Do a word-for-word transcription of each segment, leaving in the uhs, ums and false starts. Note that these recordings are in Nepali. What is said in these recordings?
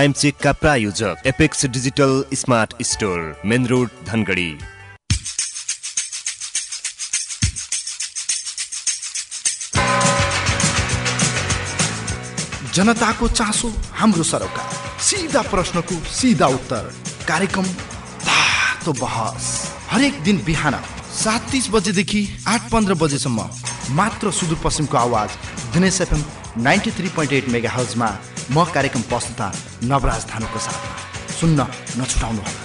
टाइम चेकका प्रायोजक Apex digital smart store, main road, Dhangadhi. जनताको चासो हाम्रो सरोकार, सीधा प्रश्नको सीधा उत्तर, कार्यक्रम तातो बहस हरेक दिन बिहान सात तीस बजेदेखि आठ पन्ध्र बजेसम्म मात्र सुदूरपश्चिमको आवाज Dinesh FM ninety three point eight mega हर्जमा म कार्यक्रम प्रस्तुता नवराज धानुको साथमा सुन्न नछुटाउनुहोला।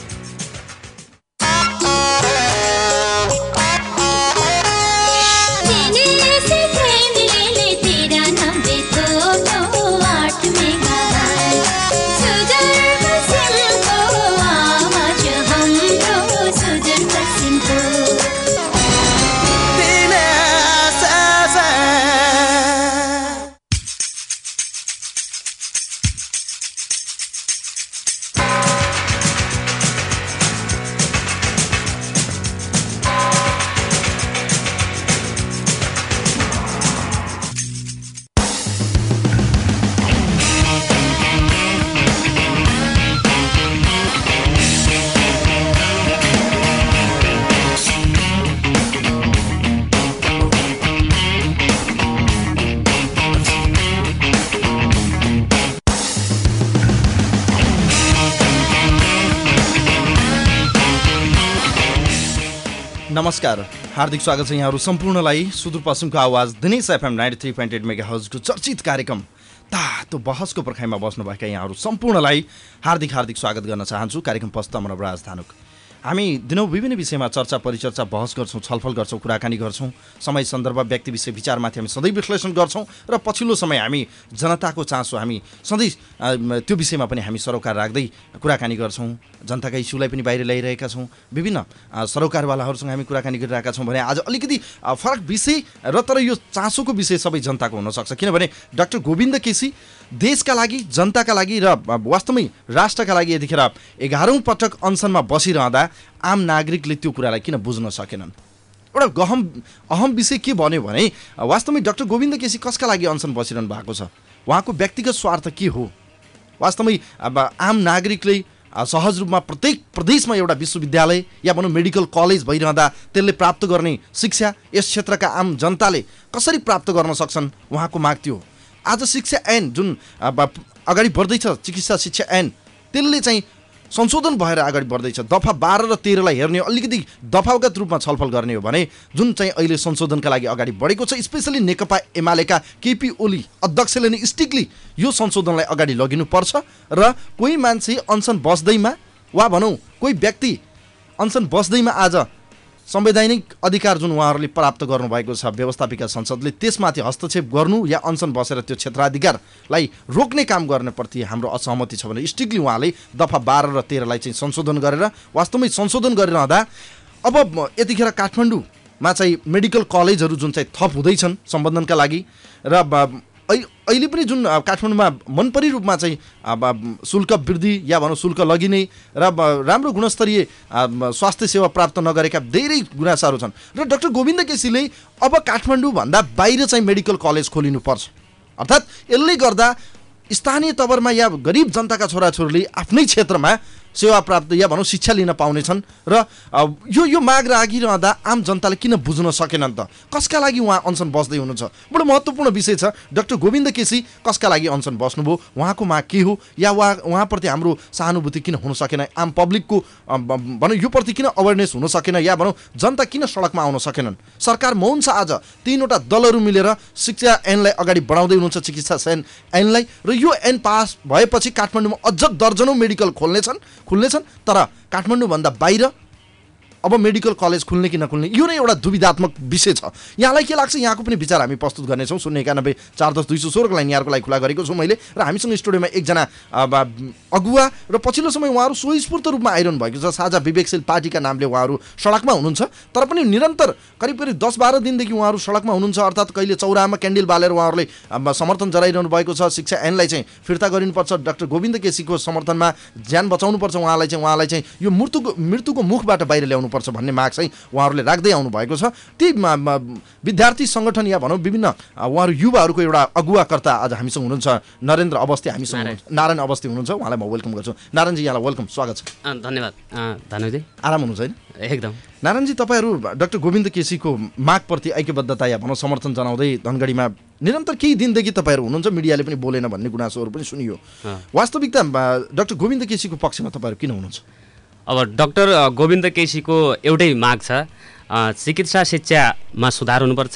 नमस्कार, हार्दिक स्वागत छ यहाँहरू सम्पूर्णलाई सुदूरपश्चिमको आवाज Dinesh FM ninety three point eight mega हर्जको चर्चित कार्यक्रम तातो बहसको पर्खाइमा बस्नुभएका यहाँहरू सम्पूर्णलाई हार्दिक हार्दिक स्वागत गर्न चाहन्छु। कार्यक्रम प्रस्तुता म नवराज धानुक। हामी दिनौँ विभिन्न विषयमा चर्चा परिचर्चा बहस गर्छौँ, छलफल गर्छौँ, कुराकानी गर्छौँ। समय सन्दर्भ व्यक्ति विषय विचारमाथि हामी सधैँ विश्लेषण गर्छौँ र पछिल्लो समय हामी जनताको चासो हामी सधैँ त्यो विषयमा पनि हामी सरोकार राख्दै कुराकानी गर्छौँ। जनताका इस्युलाई पनि बाहिर ल्याइरहेका छौँ, विभिन्न सरोकारवालाहरूसँग हामी कुराकानी गरिरहेका छौँ। भने आज अलिकति फरक विषय र तर यो चासोको विषय सबै जनताको हुनसक्छ, किनभने डाक्टर गोविन्द केसी देशका लागि, जनताका लागि र वास्तवमै राष्ट्रका लागि यतिखेर एघारौँ पटक अनसनमा बसिरहँदा आम नागरिकले त्यो कुरालाई किन बुझ्न सकेनन्। एउटा गहम अहम विषय के भन्यो भने वास्तवमै डाक्टर गोविन्द केसी कसका लागि अनसन बसिरहनु भएको छ, उहाँको व्यक्तिगत स्वार्थ के हो। वास्तवमै अब आम नागरिकले सहज रूपमा प्रत्येक प्रदेशमा एउटा विश्वविद्यालय या भनौँ मेडिकल कलेज भइरहँदा त्यसले प्राप्त गर्ने शिक्षा यस क्षेत्रका आम जनताले कसरी प्राप्त गर्न सक्छन्, उहाँको माग त्यो हो। आज शिक्षा ऐन जुन अगाडि बढ्दैछ, चिकित्सा शिक्षा ऐन, त्यसले चाहिँ संशोधन भएर अगाडि बढ्दैछ। दफा बाह्र र तेह्रलाई हेर्ने अलिकति दफागत रूपमा छलफल गर्ने हो भने जुन चाहिँ अहिले संशोधनका लागि अगाडि बढेको छ, स्पेसली नेकपा एमालेका केपी ओली अध्यक्षले नै स्ट्रिक्टली यो संशोधनलाई अगाडि लगिनुपर्छ र कोही मान्छे अनसन बस्दैमा वा भनौँ कोही व्यक्ति अनसन बस्दैमा आज संवैधानिक अधिकार जुन उहाँहरूले प्राप्त गर्नुभएको छ व्यवस्थापिका संसदले, त्यसमाथि हस्तक्षेप गर्नु या अनसन बसेर त्यो क्षेत्राधिकारलाई रोक्ने काम गर्नेप्रति हाम्रो असहमति छ भने स्ट्रिक्टली उहाँले दफा बाह्र र तेह्रलाई चाहिँ संशोधन गरेर वास्तवमै संशोधन गरिरहँदा अब यतिखेर काठमाडौँमा चाहिँ मेडिकल कलेजहरू जुन चाहिँ थप हुँदैछन् सम्बन्धनका लागि र अहिले पनि जुन काठमाडौँमा मनपरी रूपमा चाहिँ अब शुल्क वृद्धि या भनौँ शुल्क लगिने र राम्रो गुणस्तरीय स्वास्थ्य सेवा प्राप्त नगरेका धेरै गुनासाहरू छन् र डाक्टर गोविन्द केसीले अब काठमाडौँभन्दा बाहिर चाहिँ मेडिकल कलेज खोलिनुपर्छ। अर्थात् यसले गर्दा स्थानीय तवरमा या गरिब जनताका छोराछोरीले आफ्नै क्षेत्रमा सेवा प्राप्त या भनौँ शिक्षा लिन पाउनेछन् र यो यो माग राखिरहँदा आम जनताले किन बुझ्न सकेनन् त? कसका लागि उहाँ अनसन बस्दै हुनुहुन्छ? बडो महत्त्वपूर्ण विषय छ। डाक्टर गोविन्द केसी कसका लागि अनसन बस्नुभयो, उहाँको माग के हो, या उहाँ उहाँप्रति हाम्रो सहानुभूति किन हुन सकेन, आम पब्लिकको भनौँ यो प्रति किन अवेरनेस हुन सकेन, या भनौँ जनता किन सडकमा आउन सकेनन्? सरकार मौन छ। आज तीनवटा दलहरू मिलेर शिक्षा ऐनलाई अगाडि बढाउँदै हुनुहुन्छ, चिकित्सा ऐन ऐनलाई, र यो ऐन पास भएपछि काठमाडौँमा अझ दर्जनौँ मेडिकल खोल्नेछन् खुल्नेछन् तर काठमाडौँभन्दा बाहिर अब मेडिकल कलेज खुल्ने कि नखुल्ने यो नै एउटा दुविधात्मक विषय छ। यहाँलाई के लाग्छ? यहाँको पनि विचार हामी प्रस्तुत गर्नेछौँ। शून्य एकानब्बे चार दस दुई सौ सोह्रको लाइन यहाँको लागि खुला गरेको छु मैले, र हामीसँग स्टुडियोमा एकजना अगुवा र पछिल्लो समय उहाँहरू स्वस्फूर्त रूपमा आइरहनु भएको छ। साझा विवेकशील पार्टीका नामले उहाँहरू सडकमा हुनुहुन्छ, तर पनि निरन्तर करिब करिब दस बाह्र दिनदेखि उहाँहरू सडकमा हुनुहुन्छ। अर्थात् कहिले चौरामा क्यान्डल बालेर उहाँहरूले समर्थन जनाइरहनु भएको छ। शिक्षा ऐनलाई चाहिँ फिर्ता गरिनुपर्छ, डाक्टर गोविन्द केसीको समर्थनमा ज्यान बचाउनुपर्छ उहाँलाई चाहिँ उहाँलाई चाहिँ यो मृत्युको मृत्युको मुखबाट बाहिर ल्याउनु हुनुपर्छ भन्ने माग चाहिँ उहाँहरूले राख्दै आउनु भएको छ। ती विद्यार्थी सङ्गठन या भनौँ विभिन्न उहाँहरू युवाहरूको एउटा अगुवाकर्ता आज हामीसँग हुनुहुन्छ नरेन्द्र अवस्थी, हामीसँग हुनुहुन्छ नारायण अवस्थी हुनुहुन्छ, उहाँलाई म वेलकम गर्छु। नारायणजी यहाँलाई वेलकम, स्वागत छ। धन्यवाद धनुजी, आराम हुनुहुन्छ होइन? एकदम। नारायणजी, तपाईँहरू डाक्टर गोविन्द केसीको मागप्रति ऐक्यबद्धता या भनौँ समर्थन जनाउँदै धनगढीमा निरन्तर केही दिनदेखि तपाईँहरू हुनुहुन्छ, मिडियाले पनि बोलेन भन्ने गुनासोहरू पनि सुनियो। वास्तविकता डाक्टर गोविन्द केसीको पक्षमा तपाईँहरू किन हुनुहुन्छ? अब डाक्टर गोविन्द केसीको एउटै माग छ, चिकित्सा शिक्षामा सुधार हुनुपर्छ,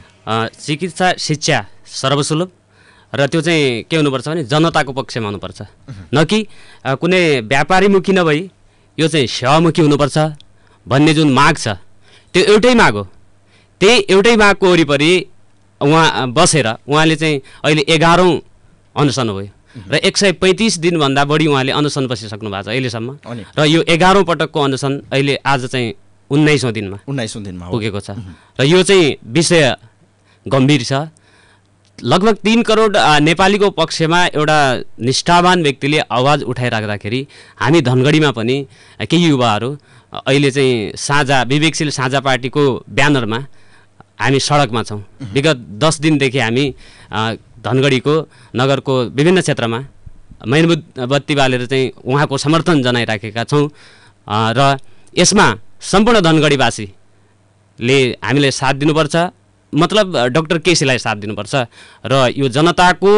चिकित्सा शिक्षा सर्वसुलभ र त्यो चाहिँ के हुनुपर्छ भने जनताको पक्षमा हुनुपर्छ, न कि कुनै व्यापारीमुखी नभई यो चाहिँ सेवामुखी हुनुपर्छ भन्ने जुन माग छ त्यो एउटै माग हो। त्यही एउटै मागको वरिपरि उहाँ बसेर उहाँले चाहिँ अहिले एघारौँ अनसन भयो र एक सय पैँतिस दिनभन्दा बढी उहाँले अनसन बसिसक्नु भएको छ अहिलेसम्म, र यो एघारौँ पटकको अनसन अहिले आज चाहिँ उन्नाइसौँ दिनमा उन्नाइसौँ दिनमा पुगेको छ र यो चाहिँ विषय गम्भीर छ। लगभग तीन करोड नेपालीको पक्षमा एउटा निष्ठावान व्यक्तिले आवाज उठाइराख्दाखेरि हामी धनगढीमा पनि केही युवाहरू अहिले चाहिँ साझा विवेकशील साझा पार्टीको ब्यानरमा हामी सडकमा छौँ। विगत दस दिनदेखि हामी धनगढीको नगरको विभिन्न क्षेत्रमा मेनबत्ती बालेर चाहिँ उहाँको समर्थन जनाइराखेका छौँ र यसमा सम्पूर्ण धनगढीवासीले हामीलाई साथ दिनुपर्छ, मतलब डाक्टर केसीलाई साथ दिनुपर्छ र यो जनताको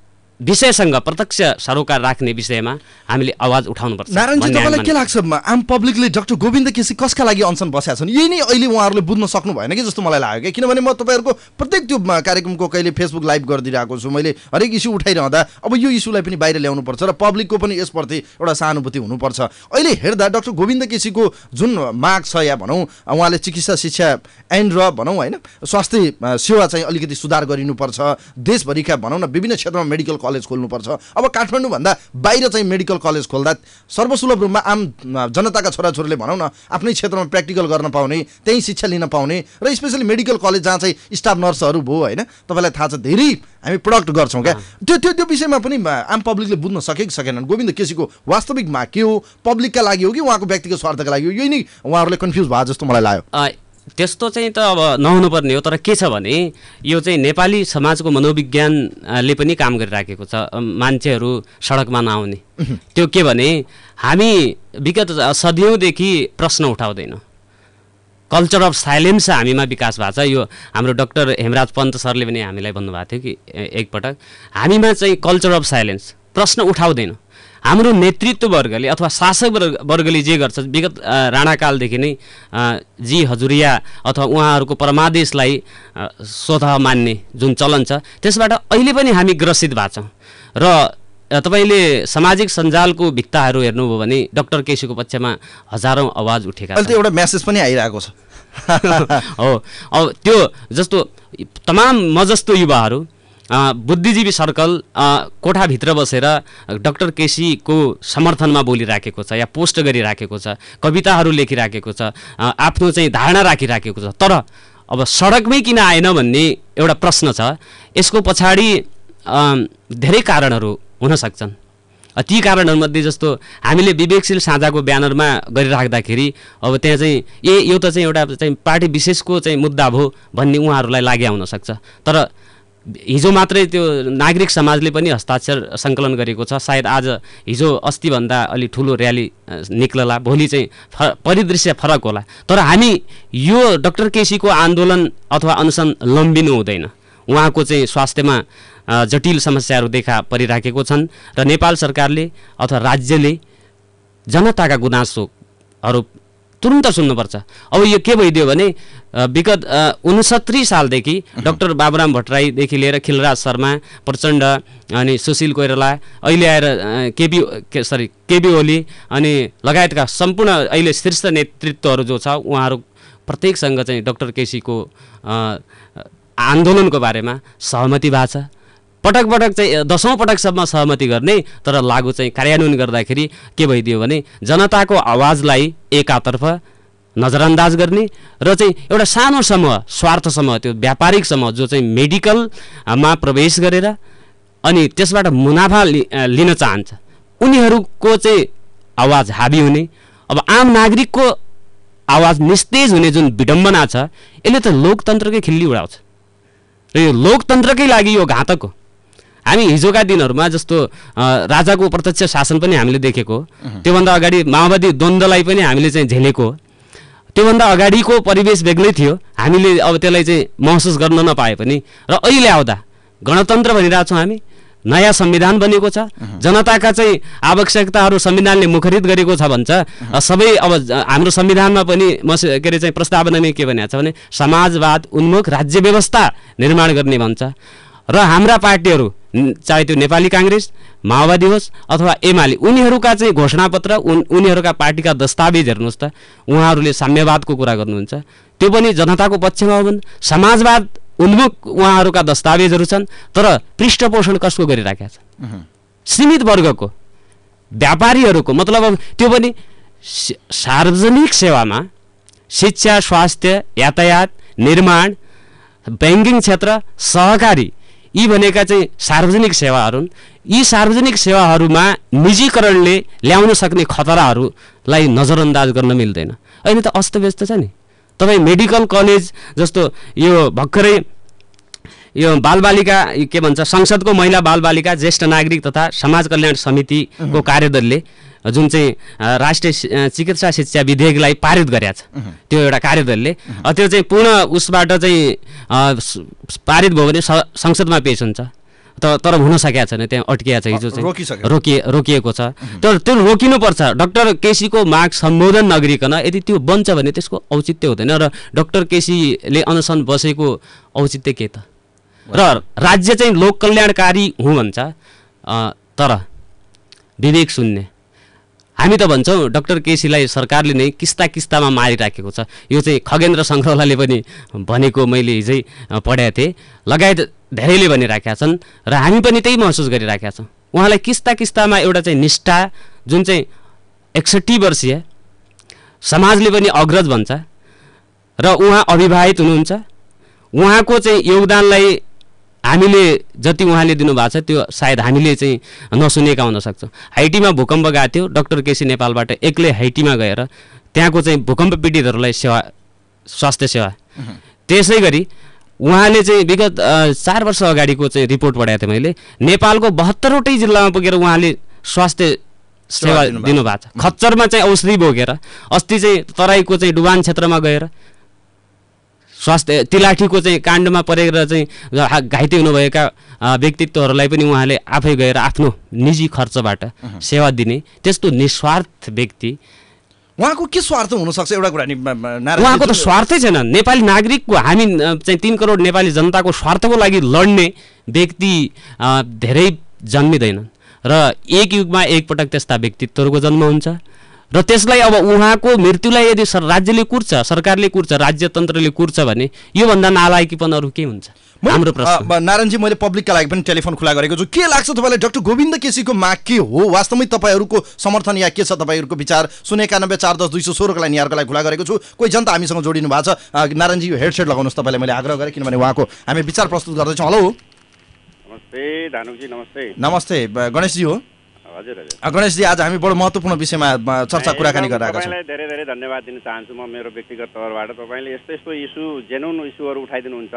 विषयसँग प्रत्यक्ष सरोकार राख्ने विषयमा हामीले आवाज उठाउनुपर्छ। नारायणजी, तपाईँलाई के लाग्छ आम पब्लिकले डाक्टर गोविन्द केसी कसका लागि अनसन बसेका छन्? यही नै अहिले उहाँहरूले बुझ्न सक्नु भएन कि जस्तो मलाई लाग्यो कि, किनभने म तपाईँहरूको प्रत्येक त्यो कार्यक्रमको कहिले फेसबुक लाइभ गरिदिरहेको छु, मैले हरेक इस्यु उठाइरहँदा अब यो इस्युलाई पनि बाहिर ल्याउनुपर्छ र पब्लिकको पनि यसप्रति एउटा सहानुभूति हुनुपर्छ। अहिले हेर्दा डाक्टर गोविन्द केसीको जुन माग छ या भनौँ उहाँले चिकित्सा शिक्षा एन्ड र भनौँ होइन स्वास्थ्य सेवा चाहिँ अलिकति सुधार गरिनुपर्छ, देशभरिका भनौँ न विभिन्न क्षेत्रमा मेडिकल कलेज खोल्नुपर्छ। अब काठमाडौँभन्दा बाहिर चाहिँ मेडिकल कलेज खोल्दा सर्वसुलभ रूपमा आम जनताका छोराछोरीले भनौँ न आफ्नै क्षेत्रमा प्र्याक्टिकल गर्न पाउने, त्यहीँ शिक्षा लिन पाउने र स्पेसली मेडिकल कलेज जहाँ चाहिँ स्टाफ नर्सहरू भयो होइन, तपाईँलाई थाहा छ धेरै हामी प्रोडक्ट गर्छौँ क्या, त्यो त्यो त्यो विषयमा पनि आम पब्लिकले बुझ्न सके कि सकेनन् गोविन्द केसीको वास्तविक माग के हो, पब्लिकका लागि हो कि उहाँको व्यक्तिगत स्वार्थका लागि हो, यही नै उहाँहरूले कन्फ्युज भयो जस्तो मलाई लाग्यो। त्यस्तो चाहिँ त अब नहुनुपर्ने हो, तर के छ भने यो चाहिँ नेपाली समाजको मनोविज्ञानले पनि काम गरिराखेको छ, मान्छेहरू सडकमा नआउने। त्यो के भने हामी विगत सदियौँदेखि प्रश्न उठाउँदैनौँ, कल्चर अफ साइलेन्स हामीमा विकास भएको छ। यो हाम्रो डाक्टर हेमराज पन्त सरले पनि हामीलाई भन्नुभएको थियो कि एकपटक हामीमा चाहिँ कल्चर अफ साइलेन्स, प्रश्न उठाउँदैनौँ। हाम्रो नेतृत्व वर्गले अथवा शासक वर्गले जे गर्छ विगत राणाकालदेखि नै जी हजुरिया अथवा उहाँहरूको परमादेशलाई स्वतः मान्ने जुन चलन छ त्यसबाट अहिले पनि हामी ग्रसित भएको छौँ। र तपाईले सामाजिक सञ्जालको भित्ताहरू हेर्नुभयो भने डाक्टर केसीको पक्षमा हजारौं आवाज उठेका छन्। अहिले एउटा मेसेज पनि आइरहेको छ। हो, अब त्यो जस्तो तमाम म जस्तो युवाहरू बुद्धिजीवी सर्कल कोठाभित्र बसेर डाक्टर केसीको समर्थनमा बोलिराखेको छ या पोस्ट गरिराखेको छ, कविताहरू लेखिराखेको छ, आफ्नो चाहिँ धारणा राखिराखेको छ। तर अब सडकमै किन आएन भन्ने एउटा प्रश्न छ। यसको पछाडि धेरै कारणहरू हुन सक्छन्। ती कारणहरूमध्ये जस्तो हामीले विवेकशील साझाको ब्यानरमा गरिराख्दाखेरि अब त्यहाँ चाहिँ ए यो त चाहिँ एउटा चाहिँ पार्टी विशेषको चाहिँ मुद्दा भयो भन्ने उहाँहरूलाई लागि आउन सक्छ। तर हिजो मात्रै त्यो नागरिक समाजले पनि हस्ताक्षर सङ्कलन गरेको छ। सायद आज हिजो अस्तिभन्दा अलि ठुलो र्याली निक्लला, भोलि चाहिँ परिदृश्य फरक होला। तर हामी यो डाक्टर केसीको आन्दोलन अथवा अनसन लम्बिनु हुँदैन। उहाँको चाहिँ स्वास्थ्यमा जटिल समस्याहरू देखा परिराखेको छन् र नेपाल सरकारले अथवा राज्यले जनताका गुनासोहरू तुरुन्त सुन्नुपर्छ। अब यो के भइदियो भने विगत उनसत्तरी सालदेखि डाक्टर बाबुराम भट्टराईदेखि लिएर खिलराज शर्मा, प्रचण्ड अनि सुशील कोइराला, अहिले आएर केपी सरी केपी ओली अनि लगायतका सम्पूर्ण अहिले शीर्ष नेतृत्वहरू जो छ उहाँहरू प्रत्येकसँग चाहिँ डाक्टर केसीको आन्दोलनको बारेमा सहमति भएको छ। पटक पटक चाहिँ दसौँ पटकसम्म सहमति गर्ने, तर लागू चाहिँ कार्यान्वयन गर्दाखेरि के भइदियो भने जनताको आवाजलाई एकातर्फ नजरअन्दाज गर्ने र चाहिँ एउटा सानो समूह, स्वार्थ समूह, त्यो व्यापारिक समूह जो चाहिँ मेडिकलमा प्रवेश गरेर अनि त्यसबाट मुनाफा लि, लिन चाहन्छ उनीहरूको चाहिँ आवाज हाबी हुने। अब आम नागरिकको आवाज निस्तेज हुने जुन विडम्बना छ यसले त लोकतन्त्रकै खिल्ली उडाउँछ र यो लोकतन्त्रकै लागि यो घातक हो। हामी हिजोका दिनहरूमा जस्तो राजाको प्रत्यक्ष शासन पनि हामीले देखेको हो, त्योभन्दा अगाडि माओवादी द्वन्द्वलाई पनि हामीले चाहिँ झेलेको हो। त्योभन्दा अगाडिको परिवेश बेग्लै थियो, हामीले अब त्यसलाई चाहिँ महसुस गर्न नपाए पनि र अहिले आउँदा गणतन्त्र भनिरहेको छौँ हामी, नयाँ संविधान बनेको छ, जनताका चाहिँ आवश्यकताहरू संविधानले मुखरित गरेको छ भन्छ। सबै अब हाम्रो संविधानमा पनि मस के अरे चाहिँ प्रस्तावनामै के भनेको छ भने समाजवाद उन्मुख राज्य व्यवस्था निर्माण गर्ने भन्छ। र हाम्रा पार्टीहरू चाहे त्यो नेपाली काङ्ग्रेस, माओवादी होस् अथवा एमाले, उनीहरूका चाहिँ घोषणापत्र उन उनीहरूका पार्टीका दस्तावेज हेर्नुहोस् त, उहाँहरूले साम्यवादको कुरा गर्नुहुन्छ, त्यो पनि जनताको पक्षमा हो भने समाजवाद उन्मुख उहाँहरूका दस्तावेजहरू छन्। तर पृष्ठपोषण कसको गरिराखेका छ? सीमित वर्गको, व्यापारीहरूको। मतलब अब त्यो पनि सार्वजनिक सेवामा शिक्षा, स्वास्थ्य, यातायात, निर्माण, ब्याङ्किङ क्षेत्र, सहकारी, यी भनेका चाहिँ सार्वजनिक सेवाहरू। यी सार्वजनिक सेवाहरूमा निजीकरणले ल्याउन सक्ने खतराहरूलाई नजरअन्दाज गर्न मिल्दैन। अहिले त अस्तव्यस्त छ नि। तपाईँ मेडिकल कलेज जस्तो यो भर्खरै यो बालबालिका के भन्छ संसदको महिला बालबालिका ज्येष्ठ नागरिक तथा समाज कल्याण समितिको कार्यदलले जुन चाहिँ राष्ट्रिय चिकित्सा शिक्षा विधेयकलाई पारित गरेको छ, त्यो एउटा कार्यदलले त्यो चाहिँ पूर्ण उसबाट चाहिँ पारित भयो भने संसदमा पेश हुन्छ। तर हुन सकेको छैन, त्यहाँ अड्किएको छ, हिजो चाहिँ रोकिए रोकिएको छ। तर त्यो रोकिनुपर्छ। डाक्टर केसीको माग सम्बोधन नगरिकन यदि त्यो बन्छ भने त्यसको औचित्य हुँदैन। र डाक्टर केसीले अनसन बसेको औचित्य के त? र राज्य चाहिँ लोक कल्याणकारी हुँ भन्छ, तर विवेक शून्य। हामी त भन्छौँ डाक्टर केसीलाई सरकारले नै किस्ता किस्तामा मारिराखेको छ। यो चाहिँ खगेन्द्र सङ्ग्रौलाले पनि भनेको मैले हिजै पढेको थिएँ, लगायत धेरैले भनिराखेका छन् र हामी पनि त्यही महसुस गरिराखेका छौँ। उहाँलाई किस्ता किस्तामा एउटा चाहिँ निष्ठा जुन चाहिँ एकसट्ठी वर्षीय समाजले पनि अग्रज भन्छ र उहाँ अविवाहित हुनुहुन्छ। उहाँको चाहिँ योगदानलाई हामीले जति उहाँले दिनुभएको छ त्यो सायद हामीले चाहिँ नसुनेका हुन सक्छौँ। हाइटीमा भूकम्प गएको थियो, डाक्टर केसी नेपालबाट एक्लै हाइटीमा गएर त्यहाँको चाहिँ भूकम्प पीडितहरूलाई सेवा स्वास्थ्य सेवा। त्यसै गरी उहाँले चाहिँ विगत चार वर्ष अगाडिको चाहिँ रिपोर्ट पढाएको थिएँ मैले, नेपालको बहत्तरवटै जिल्लामा पुगेर उहाँले स्वास्थ्य सेवा दिनुभएको छ। खच्चरमा चाहिँ औषधि बोकेर, अस्ति चाहिँ तराईको चाहिँ डुबान क्षेत्रमा गएर स्वास्थ्य तिलाठीको चाहिँ काण्डमा परेर चाहिँ घाइते हुनुभएका व्यक्तित्वहरूलाई पनि उहाँले आफै गएर आफ्नो निजी खर्चबाट सेवा दिने त्यस्तो निस्वार्थ व्यक्ति। उहाँको के स्वार्थ हुनसक्छ? एउटा कुरा नि उहाँको त स्वार्थै छैन। नेपाली नागरिकको, हामी चाहिँ तीन करोड नेपाली जनताको स्वार्थको लागि लड्ने व्यक्ति धेरै जन्मिँदैनन् र एक युगमा एकपटक त्यस्ता व्यक्तित्वहरूको जन्म हुन्छ। र त्यसलाई अब उहाँको मृत्युलाई यदि राज्यले कुर्छ, सरकारले कुर्छ, राज्यतन्त्रले कुर्छ भने योभन्दा नालायकीपन अरू के हुन्छ? हाम्रो प्रश्न। नारायणजी, मैले पब्लिकका लागि पनि टेलिफोन खुला गरेको छु। के लाग्छ तपाईँलाई डाक्टर गोविन्द केसीको माग के हो? वास्तवमै तपाईँहरूको समर्थन या के छ? तपाईँहरूको विचार शून्य एकानब्बे चार दस दुई सौ सोह्रको लागि यहाँहरूको लागि खुला गरेको छु। कोही जनता हामीसँग जोडिनु भएको छ। नारायणजी, यो हेडसेट लगाउनुहोस्, तपाईँलाई मैले आग्रह गरेँ, किनभने उहाँको हामी विचार प्रस्तुत गर्दैछौँ। हेलो, नमस्ते दानुजी। नमस्ते। नमस्ते गणेशजी हो? हजुर हजुर गणेशजी, आज हामी बडो महत्त्वपूर्ण विषयमा चर्चा कुराकानी गरिरहेका छौँ। तपाईँलाई धेरै धेरै धन्यवाद दिन चाहन्छु म मेरो व्यक्तिगत तौरबाट। तपाईँले यस्तो यस्तो इस्यु, जेन्युन इस्युहरू उठाइदिनुहुन्छ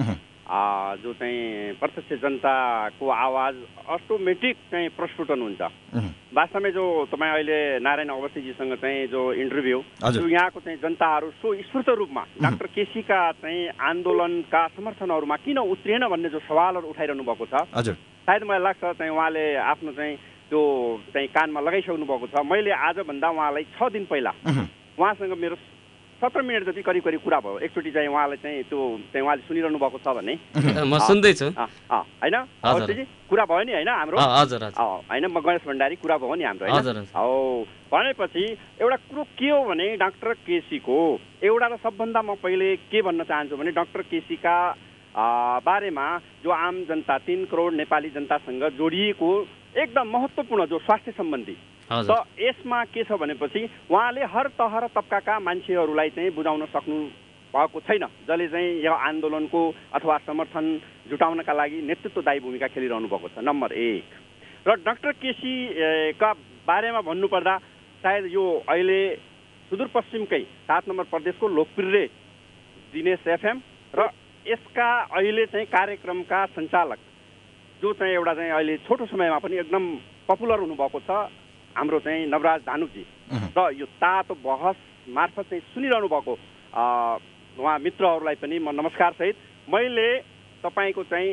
जो चाहिँ प्रत्यक्ष जनताको आवाज अटोमेटिक चाहिँ प्रस्फुटन हुन्छ। वास्तवमै जो तपाईँ अहिले नारायण अवस्थीजीसँग चाहिँ जो इन्टरभ्यू, जो यहाँको चाहिँ जनताहरू सो स्फूर्त रूपमा डाक्टर केसीका चाहिँ आन्दोलनका समर्थनहरूमा किन उत्रिएन भन्ने जो सवालहरू उठाइरहनु भएको छ, सायद मलाई लाग्छ चाहिँ उहाँले आफ्नो चाहिँ त्यो चाहिँ कानमा लगाइसक्नु भएको छ। मैले आजभन्दा उहाँलाई छ दिन पहिला उहाँसँग मेरो सत्र मिनट जति करिब करिब कुरा भयो। एकचोटि चाहिँ उहाँलाई चाहिँ त्यो चाहिँ उहाँले सुनिरहनु भएको छ भने म सुन्दैछु होइन, कुरा भयो नि होइन हाम्रो, होइन म गणेश भण्डारी, कुरा भयो नि हाम्रो होइन। हो भनेपछि एउटा कुरो के हो भने डाक्टर केसीको एउटा र सबभन्दा म पहिले के भन्न चाहन्छु भने डाक्टर केसीका बारेमा जो आम जनता तीन करोड नेपाली जनतासँग जोडिएको एकदम महत्त्वपूर्ण जो स्वास्थ्य सम्बन्धी त यसमा के छ भनेपछि उहाँले हर तह र तबकाका मान्छेहरूलाई चाहिँ बुझाउन सक्नु भएको छैन, जसले चाहिँ यो आन्दोलनको अथवा समर्थन जुटाउनका लागि नेतृत्वदायी भूमिका खेलिरहनु भएको छ, नम्बर एक। र डाक्टर केसीका बारेमा भन्नुपर्दा सायद यो अहिले सुदूरपश्चिमकै सात नम्बर प्रदेशको लोकप्रिय दिनेश एफएम र यसका अहिले चाहिँ कार्यक्रमका सञ्चालक जो चाहिँ एउटा चाहिँ अहिले छोटो समयमा पनि एकदम पपुलर हुनुभएको छ हाम्रो चाहिँ नवराज धानुकजी र यो तातो बहस मार्फत चाहिँ सुनिरहनु भएको उहाँ मित्रहरूलाई पनि म नमस्कार सहित मैले तपाईँको चाहिँ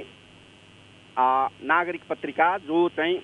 नागरिक पत्रिका जो चाहिँ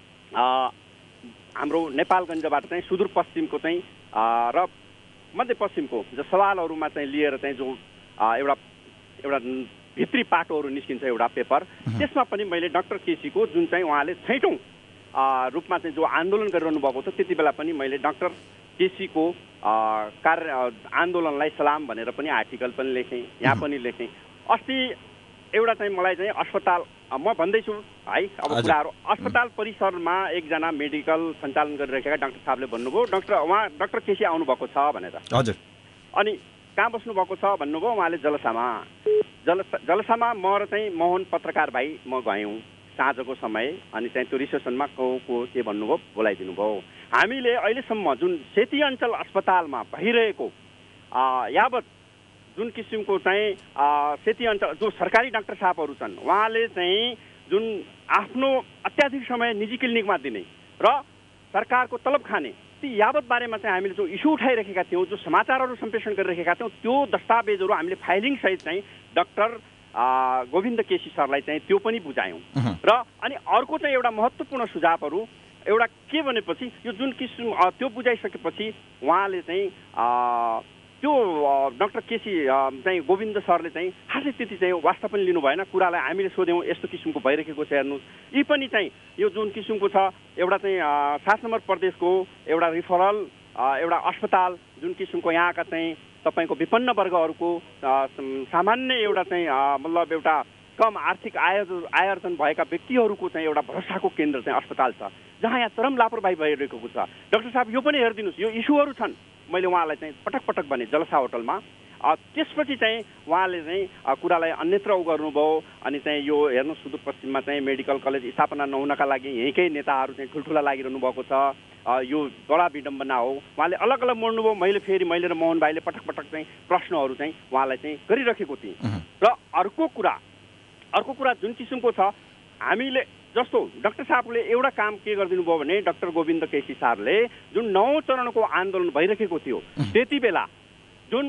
हाम्रो नेपालगञ्जबाट चाहिँ सुदूरपश्चिमको चाहिँ र मध्यपश्चिमको जो सवालहरूमा चाहिँ लिएर चाहिँ जो एउटा एउटा भित्री पाटोहरू निस्किन्छ एउटा पेपर त्यसमा पनि मैले डाक्टर केसीको जुन चाहिँ उहाँले छैटौँ रूपमा चाहिँ जो आन्दोलन गरिरहनु भएको छ त्यति बेला पनि मैले डाक्टर केसीको कार्य आन्दोलनलाई सलाम भनेर पनि आर्टिकल पनि लेखेँ यहाँ पनि लेखेँ। अस्ति एउटा चाहिँ मलाई चाहिँ अस्पताल म भन्दैछु है अब कुराहरू अस्पताल परिसरमा एकजना मेडिकल सञ्चालन गरिरहेका डाक्टर साहबले भन्नुभयो डाक्टर उहाँ डाक्टर केसी आउनुभएको छ भनेर। हजुर। अनि कहाँ बस्नुभएको छ भन्नुभयो उहाँले जलसामा जल जलसामा म र चाहिँ मोहन पत्रकार भाइ म गयौँ साँझको समय अनि चाहिँ त्यो रिसेप्सनमा को को के भन्नुभयो बोलाइदिनु भयो। हामीले अहिलेसम्म जुन सेती अञ्चल अस्पतालमा भइरहेको यावत जुन किसिमको चाहिँ सेती अञ्चल जो सरकारी डाक्टर साहबहरू छन् उहाँले चाहिँ जुन आफ्नो अत्याधिक समय निजी क्लिनिकमा दिने र सरकारको तलब खाने ती यावत बारेमा चाहिँ हामीले जो इस्यु उठाइरहेका थियौँ जो समाचारहरू सम्प्रेषण गरिरहेका थियौँ त्यो दस्तावेजहरू हामीले फाइलिङ सहित चाहिँ डाक्टर गोविन्द केसी सरलाई चाहिँ त्यो पनि बुझायौँ र अनि अर्को चाहिँ एउटा महत्त्वपूर्ण सुझावहरू एउटा के भनेपछि यो जुन किसिम त्यो बुझाइसकेपछि उहाँले चाहिँ त्यो डाक्टर केसी चाहिँ गोविन्द सरले चाहिँ खासै त्यति चाहिँ वास्ता पनि लिनु भएन कुरालाई हामीले सोध्यौँ यस्तो किसिमको भइरहेको छ हेर्नुहोस् यी पनि चाहिँ यो जुन किसिमको छ एउटा चाहिँ सात नम्बर प्रदेशको एउटा रिफरल एउटा अस्पताल जुन किसिमको यहाँका चाहिँ तपाईँको विपन्न वर्गहरूको सामान्य एउटा चाहिँ मतलब एउटा कम आर्थिक आय आयोजन भएका व्यक्तिहरूको चाहिँ एउटा भरोसाको केन्द्र चाहिँ अस्पताल छ जहाँ यहाँ चरम लापरवाही भइरहेको छ। डाक्टर साहब यो पनि हेरिदिनुहोस् यो इस्युहरू छन् मैले उहाँलाई चाहिँ पटक पटक भने जलसा होटलमा त्यसपछि चाहिँ उहाँले चाहिँ कुरालाई अन्यत्र उ गर्नुभयो अनि चाहिँ यो हेर्नु सुदूरपश्चिममा चाहिँ मेडिकल कलेज स्थापना नहुनका लागि यहीँकै नेताहरू चाहिँ ठुल्ठुला लागिरहनु भएको छ यो बडा विडम्बना हो उहाँले अलग अलग मोड्नुभयो। मैले फेरि मैले र मोहन भाइले पटक पटक चाहिँ प्रश्नहरू चाहिँ उहाँलाई चाहिँ गरिरहेको थिएँ र अर्को कुरा अर्को कुरा जुन किसिमको छ हामीले जस्तो डाक्टर साहबले एउटा काम के गरिदिनु भयो भने डाक्टर गोविन्द केसी सरले जुन नौ चरणको आन्दोलन भइरहेको थियो त्यति बेला जुन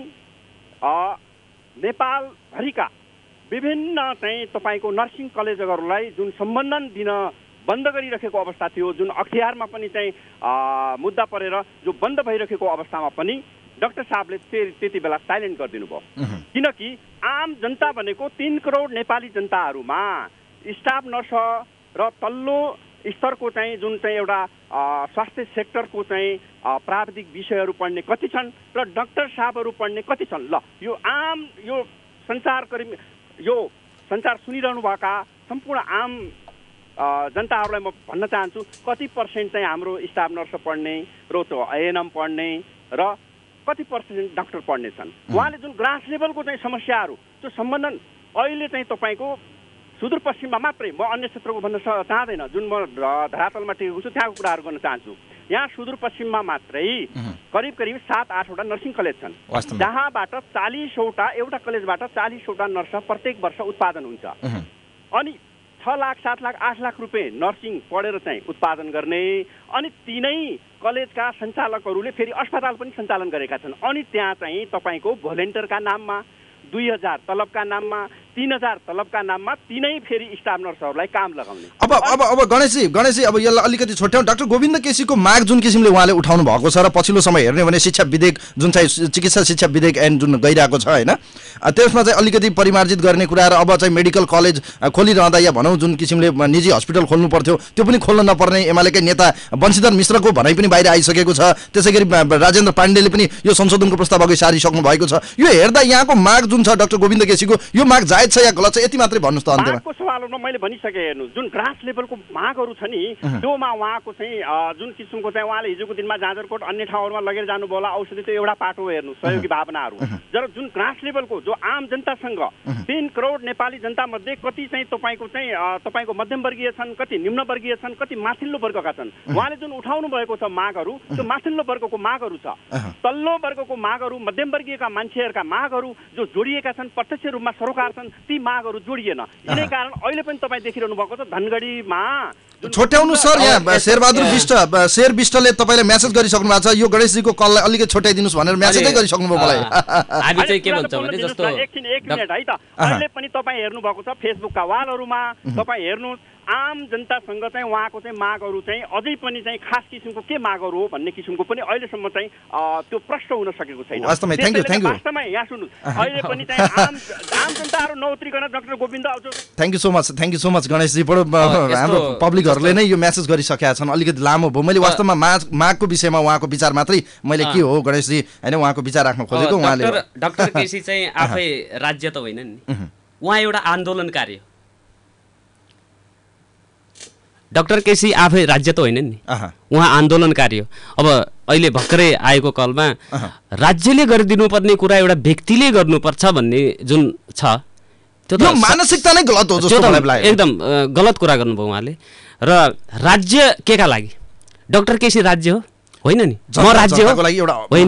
नेपालभरिका विभिन्न चाहिँ तपाईँको नर्सिङ कलेजहरूलाई जुन सम्बन्धन दिन बन्द गरिरहेको अवस्था थियो जुन अख्तियारमा पनि चाहिँ मुद्दा परेर जो बन्द भइरहेको अवस्थामा पनि डाक्टर साहबले त्यति बेला साइलेन्ट गरिदिनु भयो किनकि आम जनता भनेको तीन करोड नेपाली जनताहरूमा स्टाफ नर्स र तल्लो स्तरको चाहिँ जुन चाहिँ एउटा स्वास्थ्य सेक्टरको चाहिँ प्राविधिक विषयहरू पढ्ने कति छन् र डाक्टर साहबहरू पढ्ने कति छन्। ल यो आम यो सञ्चारकर्मी यो सञ्चार सुनिरहनु भएका सम्पूर्ण आम जनताहरूलाई म भन्न चाहन्छु कति पर्सेन्ट चाहिँ हाम्रो स्टाफ नर्स पढ्ने र त्यो एएनएम पढ्ने र कति पर्सेन्ट डाक्टर पढ्ने छन्। उहाँले जुन ग्रास लेभलको चाहिँ समस्याहरू त्यो सम्बन्धन अहिले चाहिँ तपाईँको सुदूरपश्चिममा मात्रै म अन्य क्षेत्रको भन्न चाहँदैन जुन म धरातलमा टेकेको छु त्यहाँको कुराहरू गर्न चाहन्छु। यहाँ सुदूरपश्चिममा मात्रै करिब करिब सात आठवटा नर्सिङ कलेज छन् जहाँबाट चालिसवटा एउटा कलेजबाट चालिसवटा नर्स प्रत्येक वर्ष उत्पादन हुन्छ अनि छ लाख सात लाख आठ लाख रुपियाँ नर्सिङ पढेर चाहिँ उत्पादन गर्ने अनि तिनै कलेजका सञ्चालकहरूले फेरि अस्पताल पनि सञ्चालन गरेका छन् अनि त्यहाँ चाहिँ तपाईँको भोलिन्टियरका नाममा दुई हजार तलबका नाममा तीन हजार तलबका नाममा तिनै फेरि स्टाफ नर्सहरूलाई काम लगाउने। अब अब अब गणेशजी गणेशजी अब यसलाई अलिकति छोट्याउँ। डाक्टर गोविन्द केसीको माग जुन किसिमले उहाँले उठाउनु भएको छ र पछिल्लो समय हेर्ने भने शिक्षा विधेयक जुन चाहिँ चिकित्सा शिक्षा विधेयक एन्ड जुन गइरहेको छ होइन त्यसमा चाहिँ अलिकति परिमार्जित गर्ने कुरा र अब चाहिँ मेडिकल कलेज खोलिरहँदा या भनौँ जुन किसिमले निजी हस्पिटल खोल्नु पर्थ्यो त्यो पनि खोल्न नपर्ने एमालेकै नेता वंशीधर मिश्रको भनाइ पनि बाहिर आइसकेको छ। त्यसै गरी राजेन्द्र पाण्डेले पनि यो संशोधनको प्रस्ताव अघि सारिसक्नु भएको छ। यो हेर्दा यहाँको माग जुन छ डाक्टर गोविन्द केसीको यो माग जायज राइट छ या गलत छ यति मात्रै भन्नुस् त अन्त्यमा। मागको सवालमा मैले भनिसकेँ हेर्नु जुन ग्रास लेभलको मागहरू छ नि त्योमा उहाँको चाहिँ जुन किसिमको चाहिँ उहाँले हिजोको दिनमा जाजरकोट अन्य ठाउँहरूमा लगेर जानुभयो होला औषधि त्यो एउटा पाटो हो हेर्नु सहयोगी भावनाहरू। जब जुन ग्रास लेभलको जो आम जनतासँग तीन करोड नेपाली जनता मध्ये कति चाहिँ तपाईँको चाहिँ तपाईँको मध्यमवर्गीय छन्, कति निम्नवर्गीय छन्, कति माथिल्लो वर्गका छन्, उहाँले जुन उठाउनु भएको छ मागहरू त्यो माथिल्लो वर्गको मागहरू छ। तल्लो वर्गको मागहरू मध्यमवर्गीयका मान्छेहरूका मागहरू जो जोडिएका छन् प्रत्यक्ष रूपमा सरोकार छन् ती मागहरू जोडिएन। यिनै कारण अहिले पनि तपाईँ देखिरहनु भएको छ धनगढीमा छोट्याउनु सर। यहाँ शेरबहादुर विष्ट शेर विष्टले तपाईँले मेसेज गरिसक्नु भएको छ यो गणेशजीको कललाई अलिकति छोट्याइदिनुहोस् भनेर मेसेजै गरिसक्नु भयो मलाई। हामी चाहिँ के भन्छ भने जस्तो एकछिन एक मिनट है त अहिले पनि तपाईँ हेर्नु भएको छ फेसबुकका वालहरूमा तपाईँ हेर्नुहोस् आम जनतासँग चाहिँ उहाँको चाहिँ मागहरू चाहिँ अझै पनि चाहिँ खास किसिमको के मागहरू हो भन्ने किसिमको पनि अहिलेसम्म चाहिँ त्यो प्रश्न हुन सकेको छैन। वास्तवमै थ्याङ्क यू थ्याङ्क यू वास्तवमै यहाँ सुन्नुहोस् अहिले पनि चाहिँ आम आम जनताहरू नउत्रिकन doctor Govind thank you so much thank you so much Ganeshji. बडो हाम्रो पब्लिकहरूले नै यो मेसेज गरिसकेका छन् अलिकति लामो भयो। मैले वास्तवमा माग मागको विषयमा उहाँको विचार मात्रै मैले के हो गणेशजी होइन उहाँको विचार राख्न खोजेको। उहाँले डाक्टर केसी चाहिँ आफै राज्य त होइन नि, उहाँ एउटा आन्दोलनकारी हो। डाक्टर केसी आफै राज्य त होइन नि, उहाँ आन्दोलनकारी हो। अब अहिले भर्खरै आएको कलमा राज्यले गरिदिनु पर्ने कुरा एउटा व्यक्तिले गर्नुपर्छ भन्ने जुन छ त्यो त मानसिकता नै गलत हो जस्तो मलाई लाग्यो। एकदम गलत कुरा गर्नुभयो उहाँले। र राज्य के का लागि? डाक्टर केसी राज्य हो होइन नि, म राज्य हो होइन।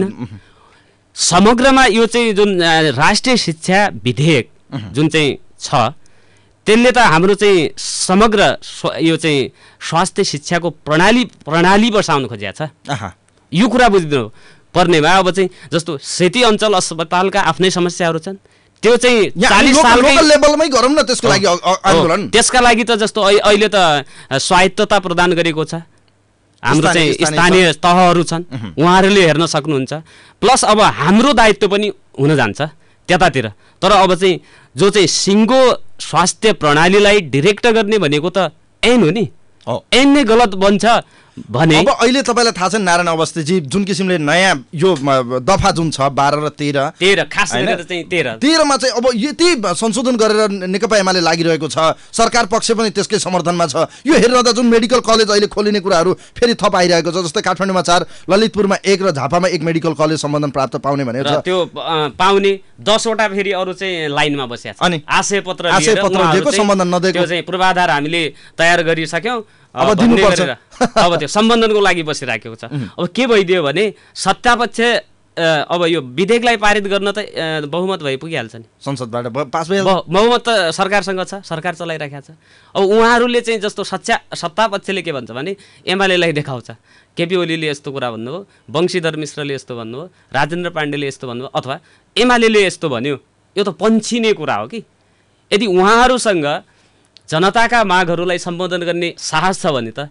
समग्रमा यो चाहिँ जुन राष्ट्रिय शिक्षा विधेयक जुन चाहिँ छ त्यसले त हाम्रो चाहिँ समग्र यो चाहिँ स्वास्थ्य शिक्षाको प्रणाली प्रणाली बसाउन खोजेको छ। यो कुरा बुझिदिनु पर्नेमा अब चाहिँ जस्तो सेती अञ्चल अस्पतालका आफ्नै समस्याहरू छन् त्यो चाहिँ चालीस सालकै लेभलमै गरौँ न त्यसको लागि आन्दोलन। त्यसका लागि त जस्तो अहिले त स्वायत्तता प्रदान गरेको छ हाम्रो चाहिँ स्थानीय तहहरू छन् उहाँहरूले हेर्न सक्नुहुन्छ। प्लस अब हाम्रो दायित्व पनि हुन जान्छ त्यतातिर। तर अब चाहिँ जो चाहिँ सिङ्गो स्वास्थ्य प्रणालीलाई डिरेक्ट गर्ने भनेको त ऐन हो नि, ऐन नै गलत बन्छ भने अब अहिले तपाईँलाई थाहा छ नारायण अवस्थीजी जुन किसिमले नयाँ यो दफा जुन छ बाह्र र तेह्र तेह्र खास गरेर चाहिँ तेह्र तेह्रमा चाहिँ अब यति संशोधन गरेर नेकपा एमाले लागिरहेको छ, सरकार पक्ष पनि त्यसकै समर्थनमा छ। यो हेर्दा जुन मेडिकल कलेज अहिले खोलिने कुराहरू फेरि थप आइरहेको छ जस्तै काठमाडौँमा चार, ललितपुरमा एक र झापामा एक मेडिकल कलेज सम्बन्धन प्राप्त पाउने भनेर छ। त्यो पाउने दसवटा फेरि अरू चाहिँ लाइनमा बसेका छन्। अनि आशय पत्र आशय पत्र दिएको सम्बन्धन नदिएको त्यो चाहिँ पूर्वाधार हामीले तयार गरिसक्यौँ अब दिनुपर्छ। अब त्यो सम्बन्धनको लागि बसिराखेको छ। अब के भइदियो भने सत्तापक्ष अब यो विधेयकलाई पारित गर्न त बहुमत भइ पुगिहाल्छ नि, संसदबाट पास भइहाल्छ। बहुमत त सरकारसँग छ, सरकार चलाइराखेको छ। अब उहाँहरूले चाहिँ जस्तो सच्चा सत्तापक्षले के भन्छ भने एमालेलाई देखाउँछ। केपी ओलीले यस्तो कुरा भन्नुभयो, वंशीधर मिश्रले यस्तो भन्नुभयो, राजेन्द्र पाण्डेले यस्तो भन्नुभयो अथवा एमालेले यस्तो भन्यो, यो त पन्छिने कुरा हो कि। यदि उहाँहरूसँग जनताका मागहरूलाई सम्बोधन गर्ने साहस छ भने त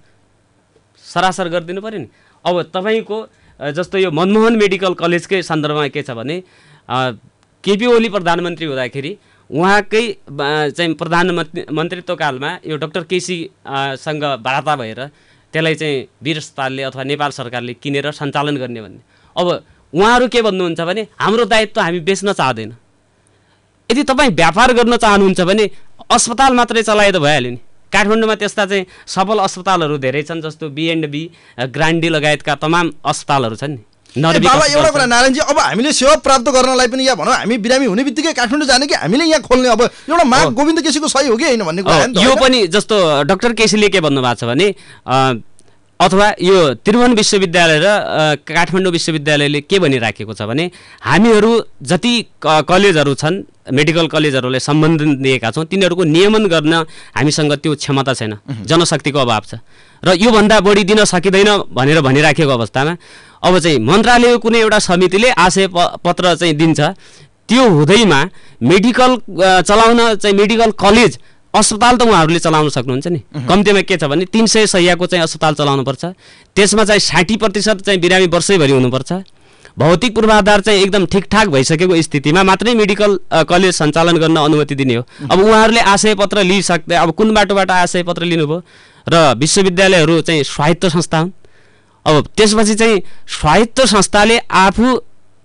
सरासर गरिदिनु पऱ्यो नि। अब तपाईँको जस्तो यो मनमोहन मेडिकल कलेजकै सन्दर्भमा के छ भने केपी ओली प्रधानमन्त्री हुँदाखेरि उहाँकै चाहिँ प्रधानमन्त्री मन्त्रीत्वकालमा यो डाक्टर केसीसँग वार्ता भएर त्यसलाई चाहिँ वीर अस्पतालले अथवा नेपाल सरकारले किनेर सञ्चालन गर्ने भन्ने। अब उहाँहरू के भन्नुहुन्छ भने हाम्रो दायित्व हामी बेच्न चाहदैन। यदि तपाईँ व्यापार गर्न चाहनुहुन्छ भने अस्पताल मात्रै चलाए त भइहाल्यो नि। काठमाडौँमा त्यस्ता चाहिँ सफल अस्पतालहरू धेरै छन् जस्तो बिएन्डबी ग्रान्डी लगायतका तमाम अस्पतालहरू छन् नि। बाबा एउटा कुरा नारायणजी अब हामीले सेवा प्राप्त गर्नलाई पनि या भनौँ हामी बिरामी हुने बित्तिकै काठमाडौँ जाने कि हामीले यहाँ खोल्ने अब एउटा माग गोविन्द केसीको सही हो कि होइन भन्ने कुरा यो पनि जस्तो डाक्टर केसीले के भन्नुभएको छ भने अथवा यो त्रिभुवन विश्वविद्यालय र काठमाडौँ विश्वविद्यालयले के भनिराखेको छ भने हामीहरू जति कलेजहरू छन् मेडिकल कलेजहरूले सम्बन्धन दिएका छौँ तिनीहरूको नियमन गर्न हामीसँग त्यो क्षमता छैन, जनशक्तिको अभाव छ र योभन्दा बढी दिन सकिँदैन भनेर भनिराखेको अवस्थामा अब चाहिँ मन्त्रालयको कुनै एउटा समितिले आशय पत्र चाहिँ दिन्छ। त्यो हुँदैमा मेडिकल चलाउन चाहिँ मेडिकल कलेज अस्पताल त उहाँहरूले चलाउन सक्नुहुन्छ नि। कम्तीमा के छ भने तीन सय सयको चाहिँ अस्पताल चलाउनुपर्छ, त्यसमा चाहिँ साठी प्रतिशत चाहिँ बिरामी वर्षैभरि हुनुपर्छ, भौतिक पूर्वाधार चाहिँ एकदम ठिकठाक भइसकेको स्थितिमा मात्रै मेडिकल कलेज सञ्चालन गर्न अनुमति दिने हो। अब उहाँहरूले आशय पत्र लिइसक्दै अब कुन बाटोबाट आशय पत्र लिनुभयो र विश्वविद्यालयहरू चाहिँ स्वायत्त संस्था हुन्। अब त्यसपछि चाहिँ स्वायत्त संस्थाले आफू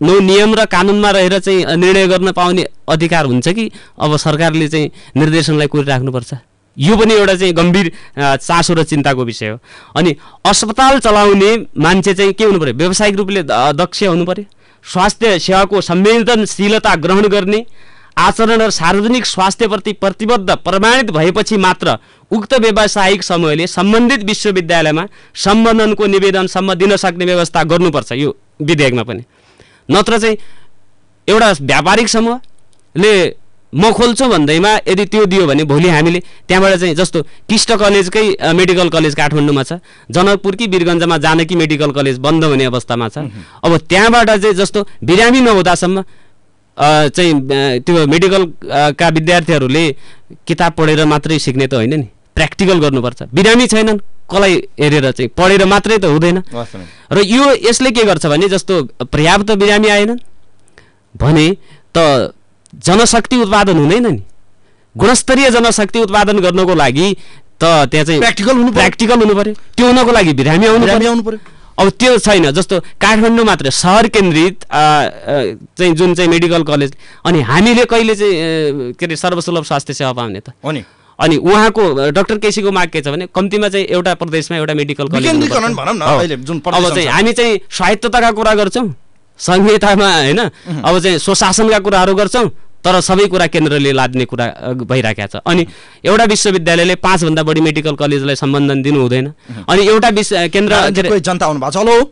नो नियम र कानुनमा रहेर चाहिँ निर्णय गर्न पाउने अधिकार हुन्छ कि अब सरकारले चाहिँ निर्देशनलाई कोरिराख्नुपर्छ? यो पनि एउटा चाहिँ गम्भीर चासो र चिन्ताको विषय हो। अनि अस्पताल चलाउने मान्छे चाहिँ के हुनु पर्यो? व्यावसायिक रूपले दक्ष हुनु पर्यो, स्वास्थ्य सेवाको संवेदनशीलता ग्रहण गर्ने, आचरण र सार्वजनिक स्वास्थ्यप्रति प्रतिबद्ध प्रमाणित भएपछि मात्र उक्त व्यावसायिक समूहले सम्बन्धित विश्वविद्यालयमा सम्बन्धनको निवेदनसम्म दिन सक्ने व्यवस्था गर्नुपर्छ यो विधेयकमा पनि। नत्र चाहिँ एउटा व्यापारिक समूहले म खोल्छु भन्दैमा यदि त्यो दियो भने भोलि हामीले त्यहाँबाट चाहिँ जस्तो किष्ट कलेजकै मेडिकल कलेज काठमाडौँमा छ, जनकपुर कि वीरगञ्जमा जानकी मेडिकल कलेज बन्द हुने अवस्थामा छ। अब त्यहाँबाट चाहिँ जस्तो बिरामी नहुँदासम्म चाहिँ त्यो मेडिकलका विद्यार्थीहरूले किताब पढेर मात्रै सिक्ने त होइन नि, प्र्याक्टिकल गर्नुपर्छ। बिरामी छैनन् कसलाई हेरेर चाहिँ पढेर मात्रै त हुँदैन। र यो यसले के गर्छ भने जस्तो पर्याप्त बिरामी आएनन् भने त जनशक्ति उत्पादन हुँदैन नि। गुणस्तरीय जनशक्ति उत्पादन गर्नको लागि त त्यहाँ चाहिँ प्र्याक्टिकल हुनु प्र्याक्टिकल हुनु पर्यो। त्यो हुनको लागि बिरामी आउनु आउनु पर्यो। अब त्यो छैन। जस्तो काठमाडौँ मात्र सहर केन्द्रित चाहिँ जुन चाहिँ मेडिकल कलेज, अनि हामीले कहिले चाहिँ के अरे सर्वसुलभ स्वास्थ्य सेवा पाउने त? अनि अनि उहाँको डाक्टर केसीको माग के छ भने कम्तीमा चाहिँ एउटा प्रदेशमा एउटा मेडिकल कलेज विकेन्द्रीकरण भनौँ न। अहिले जुन अब चाहिँ हामी चाहिँ स्वायत्तताका कुरा गर्छौँ, संहितामा होइन, अब चाहिँ स्वशासनका कुराहरू गर्छौँ, तर सबै कुरा केन्द्रले लाद्ने कुरा भइराखेको छ। अनि एउटा विश्वविद्यालयले पाँचभन्दा बढी मेडिकल कलेजलाई सम्बन्धन दिनु हुँदैन। अनि एउटा विश्व केन्द्र कोही जनता आउनु भएको छ। हेलो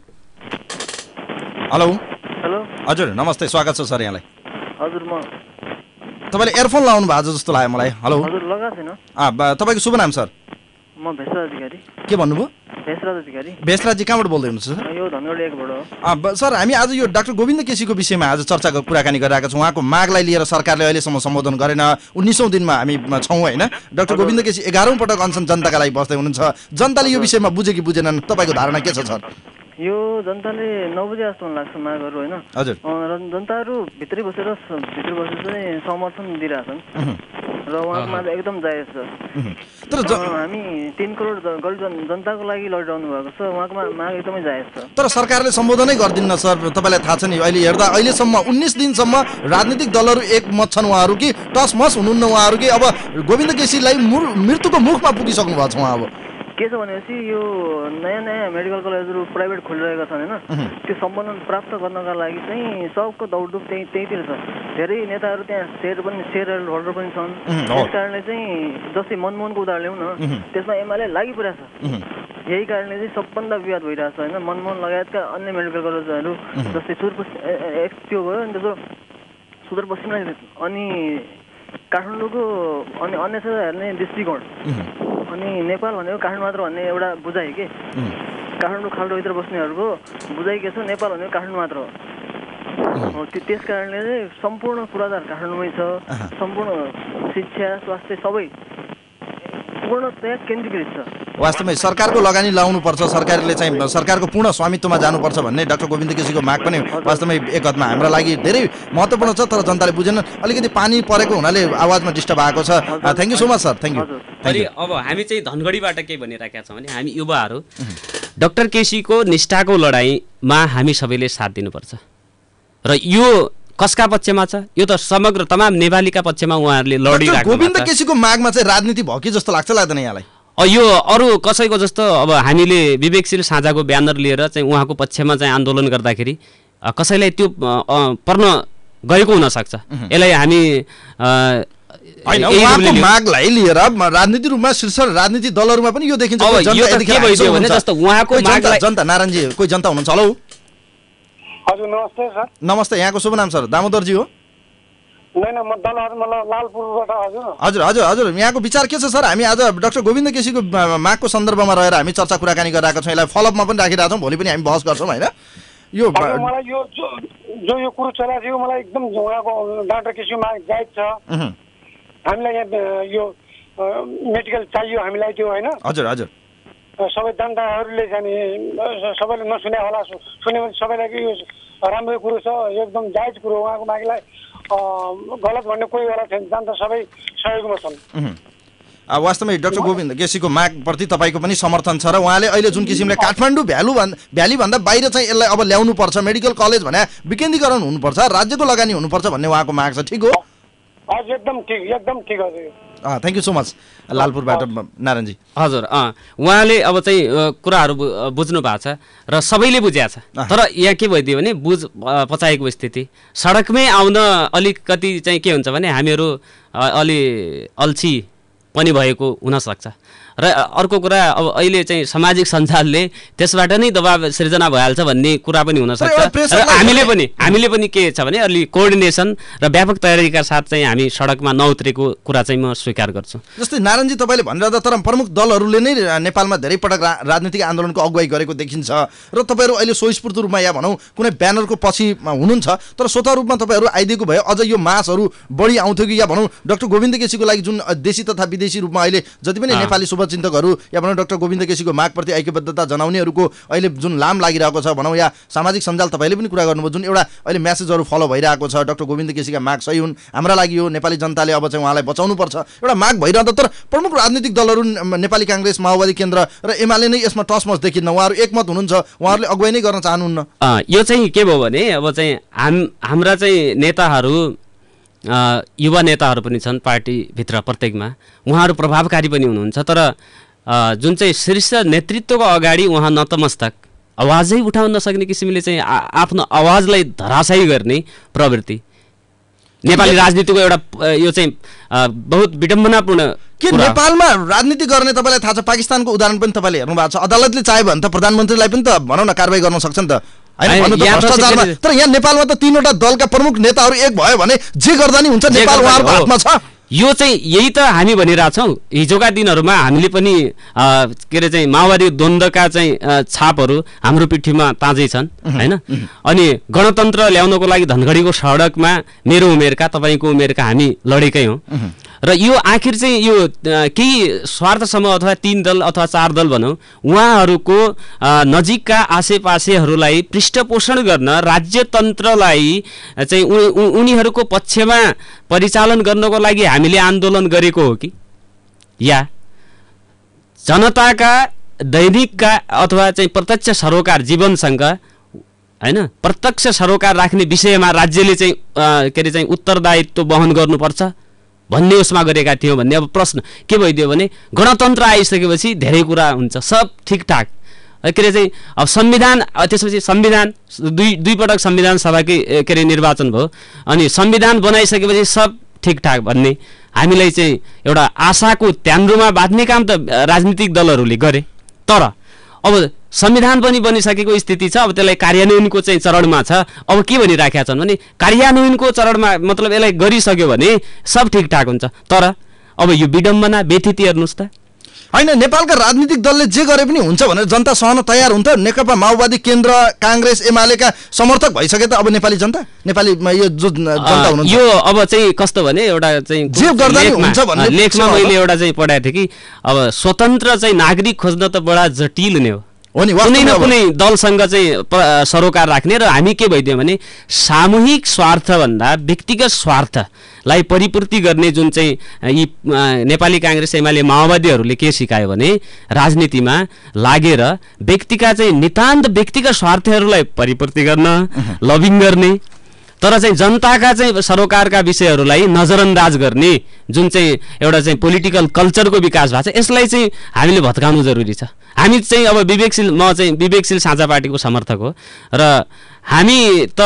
हेलो हेलो हजुर नमस्ते, स्वागत छ सर यहाँलाई। हजुर म तपाईँले एयरफोन लाउनु भएको छ जस्तो लाग्यो मलाई। हेलो हजुर लगाएको छैन। तपाईँको शुभ नाम सर? म भेषराज अधिकारी। के भन्नुभयो? भेषराज अधिकारी। भेषराजजी कहाँबाट बोल्दै हुनुहुन्छ सर? यो धनगढी एकबाट हो। सर हामी आज यो डाक्टर गोविन्द केसीको विषयमा आज चर्चा कुराकानी गरिरहेका छौँ। उहाँको मागलाई लिएर सरकारले अहिलेसम्म सम्बोधन गरेन। उन्नाइसौँ दिनमा हामी छौँ होइन। डाक्टर गोविन्द केसी एघारौँ पटक अनसन जनताका लागि बस्दै हुनुहुन्छ। जनताले यो विषयमा बुझे कि बुझेनन्, तपाईँको धारणा के छ सर? यो जनताले नबुझे जस्तो लाग्छ मागहरू होइन। हजुर जनताहरू भित्रै बसेर भित्र बसेर चाहिँ समर्थन दिइरहेछन् र उहाँको माग एकदम जायज छ। तर हामी तिन करोड गरिब जनताको लागि लडिरहनु भएको छ, उहाँको माग एकदमै जायज छ। तर सरकारले सम्बोधनै गर्दिन्न सर। तपाईँलाई थाहा छ नि अहिले हेर्दा अहिलेसम्म उन्नाइस दिनसम्म राजनीतिक दलहरू एकमत छन् उहाँहरू कि टसमस हुनुहुन्न उहाँहरू कि अब गोविन्द केसीलाई मृत्युको मुखमा पुगिसक्नु भएको छ उहाँ। अब के छ भनेपछि यो नयाँ नयाँ मेडिकल कलेजहरू प्राइभेट खोलिरहेका छन् होइन, त्यो सम्बन्धन प्राप्त गर्नका लागि चाहिँ सबको दौडधुप त्यही त्यहीतिर छ। धेरै नेताहरू त्यहाँ सेयर पनि सेयर होल्डर पनि छन्। त्यस कारणले चाहिँ जस्तै मनमोहनको उदाहरण ल्याउँ न, त्यसमा एमाले लागि परेको छ। यही कारणले चाहिँ सबभन्दा विवाद भइरहेको छ होइन। मनमोहन लगायतका अन्य मेडिकल कलेजहरू जस्तै सुदूर एक त्यो भयो अनि त्यसको सुदूरपश्चिमलाई अनि काठमाडौँको अनि अन्य हेर्ने दृष्टिकोण अनि नेपाल भनेको काठमाडौँ मात्र भन्ने एउटा बुझाइ के काठमाडौँ खाल्डोभित्र बस्नेहरूको बुझाइ के छ, नेपाल भनेको काठमाडौँ मात्र हो। त्यस कारणले चाहिँ सम्पूर्ण पूर्वाधार काठमाडौँमै छ। सम्पूर्ण शिक्षा स्वास्थ्य सबै पूर्णतया केन्द्रीकृत छ। वास्तवमै सरकारको लगानी लाउनुपर्छ, सरकारले चाहिँ सरकारको पूर्ण स्वामित्वमा जानुपर्छ भन्ने डाक्टर गोविन्द केसीको माग पनि वास्तवमै एक हदमा हाम्रा लागि धेरै महत्त्वपूर्ण छ। तर जनताले बुझेन। अलिकति पानी परेको हुनाले आवाजमा डिस्टर्ब आएको छ। Thank you so much sir. Thank you. अनि अब हामी चाहिँ धनगढीबाट के भनिरहेका छौँ भने हामी युवाहरू डाक्टर केसीको निष्ठाको लडाइँमा हामी सबैले साथ दिनुपर्छ। र यो कसका पक्षमा छ? यो त समग्र तमाम नेपालीका पक्षमा उहाँहरूले लडिरहेको छ। गोविन्द केसीको मागमा चाहिँ राजनीति भयो कि जस्तो लाग्छ लाग्दैन यहाँलाई? यो अरू कसैको जस्तो अब हामीले विवेकशील साझाको ब्यानर लिएर चाहिँ उहाँको पक्षमा चाहिँ आन्दोलन गर्दाखेरि कसैलाई त्यो पर्न गएको हुनसक्छ। यसलाई हामी उहाँको मागलाई लिएर राजनीतिक रूपमा शीर्ष राजनीतिक दलहरूमा पनि यो देखिन्छ। जस्तो उहाँको जनता नारायणजी कोही जनता हुनुहुन्छ? हेलो हजुर नमस्ते सर। नमस्ते, यहाँको शुभ नाम सर? दामोदरजी हो? होइन म दलहर मतलब लालपुरबाट। हजुर हजुर हजुर हजुर यहाँको विचार के छ सर? हामी आज डाक्टर गोविन्द केसीको मागको सन्दर्भमा रहेर हामी चर्चा कुराकानी गरिरहेका छौँ। यसलाई फलोअपमा पनि राखिरहेका छौँ, भोलि पनि हामी बहस गर्छौँ होइन। यो मलाई यो जो यो कुरो चलाएको थियो मलाई एकदम उहाँको डाक्टर केसीको माग जायज छ। हामीलाई यहाँ यो मेडिकल चाहियो हामीलाई त्यो होइन। हजुर हजुर सबै जनताहरूले चाहिँ सबैले नसुने होला, सुन्यो भने सबैलाई यो राम्रो कुरो छ, एकदम जायज कुरो। उहाँको मागलाई गलत भन्ने कोही बेला छैन, जनता सबै सहयोगमा छन्। वास्तवमै डाक्टर गोविन्द केसीको मागप्रति तपाईँको पनि समर्थन छ र उहाँले अहिले जुन किसिमले काठमाडौँ भ्यालु भन्दा भ्यालीभन्दा बाहिर चाहिँ यसलाई अब ल्याउनुपर्छ, मेडिकल कलेज भने विकेन्द्रीकरण हुनुपर्छ, राज्यको लगानी हुनुपर्छ भन्ने उहाँको माग छ, ठिक हो? हजुर एकदम ठिक, एकदम ठिक हजुर। थ्याङ्क यू सो मच लालपुरबाट नारायणजी। हजुर अँ उहाँले अब चाहिँ कुराहरू बुझ्नु भएको छ र सबैले बुझ्या छ, तर यहाँ के भइदियो भने बुझ पचाएको स्थिति, सडकमै आउन अलिकति चाहिँ के हुन्छ भने हामीहरू अलि अल्छी पनि भएको हुनसक्छ। र अर्को कुरा अब अहिले चाहिँ सामाजिक सञ्जालले त्यसबाट नै दबाब सृजना भइहाल्छ भन्ने कुरा पनि हुनसक्छ। र हामीले पनि हामीले पनि के छ भने अलि कोअर्डिनेसन र व्यापक तयारीका साथ चाहिँ हामी सडकमा नउत्रेको कुरा चाहिँ म स्वीकार गर्छु। जस्तै नारायणजी तपाईँले भनिरहँदा तर प्रमुख दलहरूले नै नेपालमा धेरै पटक राजनीतिक आन्दोलनको अगुवाई गरेको देखिन्छ र तपाईँहरू अहिले स्वस्फूर्त रूपमा या भनौँ कुनै ब्यानरको पछि हुनुहुन्छ, तर स्वतः रूपमा तपाईँहरू आइदिएको भए अझ यो मासहरू बढी आउँथ्यो कि या भनौँ डाक्टर गोविन्द केसीको लागि जुन देशी तथा विदेशी रूपमा अहिले जति पनि नेपाली शुभचिन्तकहरू या भनौँ डाक्टर गोविन्द केसीको मागप्रति ऐक्यबद्धता जनाउनेहरूको अहिले जुन लाम लागिरहेको छ भनौँ, या सामाजिक सञ्जाल तपाईँले पनि कुरा गर्नुभयो, जुन एउटा अहिले म्यासेजहरू फलो भइरहेको छ डाक्टर गोविन्द केसीका माग सही हुन्, हाम्रा लागि यो नेपाली जनताले अब चाहिँ उहाँलाई बचाउनुपर्छ एउटा माग भइरहँदा, तर प्रमुख राजनीतिक दलहरू नेपाली काङ्ग्रेस, माओवादी केन्द्र र एमाले नै यसमा टसमस देखिन्न, उहाँहरू एकमत हुनुहुन्छ, उहाँहरूले अगुवाई नै गर्न चाहनुहुन्न। यो चाहिँ के भयो भने अब चाहिँ हाम हाम्रा चाहिँ नेताहरू युवा नेताहरू पनि छन् पार्टीभित्र प्रत्येकमा, उहाँहरू प्रभावकारी पनि हुनुहुन्छ, तर जुन चाहिँ शीर्ष नेतृत्वको अगाडि उहाँ नतमस्तक आवाजै उठाउन नसक्ने किसिमले चाहिँ आफ्नो आवाजलाई धराशायी गर्ने प्रवृत्ति नेपाली राजनीतिको एउटा यो चाहिँ बहुत विडम्बनापूर्ण के नेपालमा राजनीति गर्ने तपाईँलाई थाहा छ? पाकिस्तानको उदाहरण पनि तपाईँले हेर्नु भएको छ, अदालतले चाह्यो भने त प्रधानमन्त्रीलाई पनि त भनौँ न कारवाही गर्न सक्छ नि त, भ्रष्टाचारमा। तर यहाँ नेपालमा त तीनवटा दलका प्रमुख नेताहरू एक भयो भने जे गर्दा नि हुन्छ, नेपाल उहाँहरूको हातमा छ। यो चाहिँ यही त हामी भनिरहेछौँ। हिजोका दिनहरूमा हामीले पनि के अरे चाहिँ माओवादी द्वन्द्वका चाहिँ छापहरू हाम्रो पिठीमा ताजै छन् होइन। अनि गणतन्त्र ल्याउनको लागि धनगढीको सडकमा मेरो उमेरका तपाईँको उमेरका हामी लडेकै हौँ। र यो आखिर चाहिँ यो केही स्वार्थ समूह अथवा तीन दल अथवा चार दल भनौँ, उहाँहरूको नजिकका आसेपासेहरूलाई पृष्ठपोषण गर्न राज्यतन्त्रलाई चाहिँ उनीहरूको पक्षमा परिचालन गर्नको लागि हामीले आन्दोलन गरेको हो कि या जनताका दैनिकका अथवा चाहिँ प्रत्यक्ष सरोकार जीवनसँग होइन प्रत्यक्ष सरोकार राख्ने विषयमा राज्यले चाहिँ के अरे चाहिँ उत्तरदायित्व वहन गर्नुपर्छ भन्ने उसमा गरेका थियौँ भन्ने अब प्रश्न के भइदियो भने गणतन्त्र आइसकेपछि धेरै कुरा हुन्छ, सब ठिकठाक के अरे चाहिँ अब संविधान त्यसपछि संविधान दुई दुईपटक संविधान सभाकै के अरे निर्वाचन भयो अनि संविधान बनाइसकेपछि सब ठिकठाक भन्ने हामीलाई चाहिँ एउटा आशाको त्यान्द्रोमा बाँध्ने काम त राजनीतिक दलहरूले गरे। तर अब संविधान पनि बनिसकेको स्थिति छ, अब त्यसलाई कार्यान्वयनको चाहिँ चरणमा छ। अब के भनिराखेका छन् भने कार्यान्वयनको चरणमा मतलब यसलाई गरिसक्यो भने सब ठिकठाक हुन्छ। तर अब यो विडम्बना व्यथिति हेर्नुहोस् त, होइन नेपालका राजनीतिक दलले जे गरे पनि हुन्छ भनेर जनता सहन तयार हुन्छ। नेकपा माओवादी केन्द्र, काङ्ग्रेस, एमालेका समर्थक भइसके त अब नेपाली जनता नेपाली यो जो जनता हुनुहुन्छ यो अब चाहिँ कस्तो भने एउटा चाहिँ जे गर्दा नि हुन्छ भन्ने लेखमा मैले एउटा चाहिँ पढाएको थिएँ कि अब स्वतन्त्र चाहिँ नागरिक खोज्न त बडा जटिल नै हो नि, कुनै न कुनै दलसँग चाहिँ सरोकार राख्ने। र हामी के भइदियो भने सामूहिक स्वार्थभन्दा व्यक्तिगत स्वार्थलाई परिपूर्ति गर्ने जुन चाहिँ यी नेपाली काङ्ग्रेस, एमाले, माओवादीहरूले के सिकायो भने राजनीतिमा लागेर व्यक्तिका चाहिँ नितान्त व्यक्तिगत स्वार्थहरूलाई परिपूर्ति गर्न लबिङ गर्ने, तर चाहिँ जनताका चाहिँ सरोकारका विषयहरूलाई नजरअन्दाज गर्ने जुन चाहिँ एउटा चाहिँ पोलिटिकल कल्चरको विकास भएको छ, यसलाई चाहिँ हामीले भत्काउनु जरुरी छ। हामी चाहिँ अब विवेकशील म चाहिँ विवेकशील साझा पार्टीको समर्थक हो र हामी त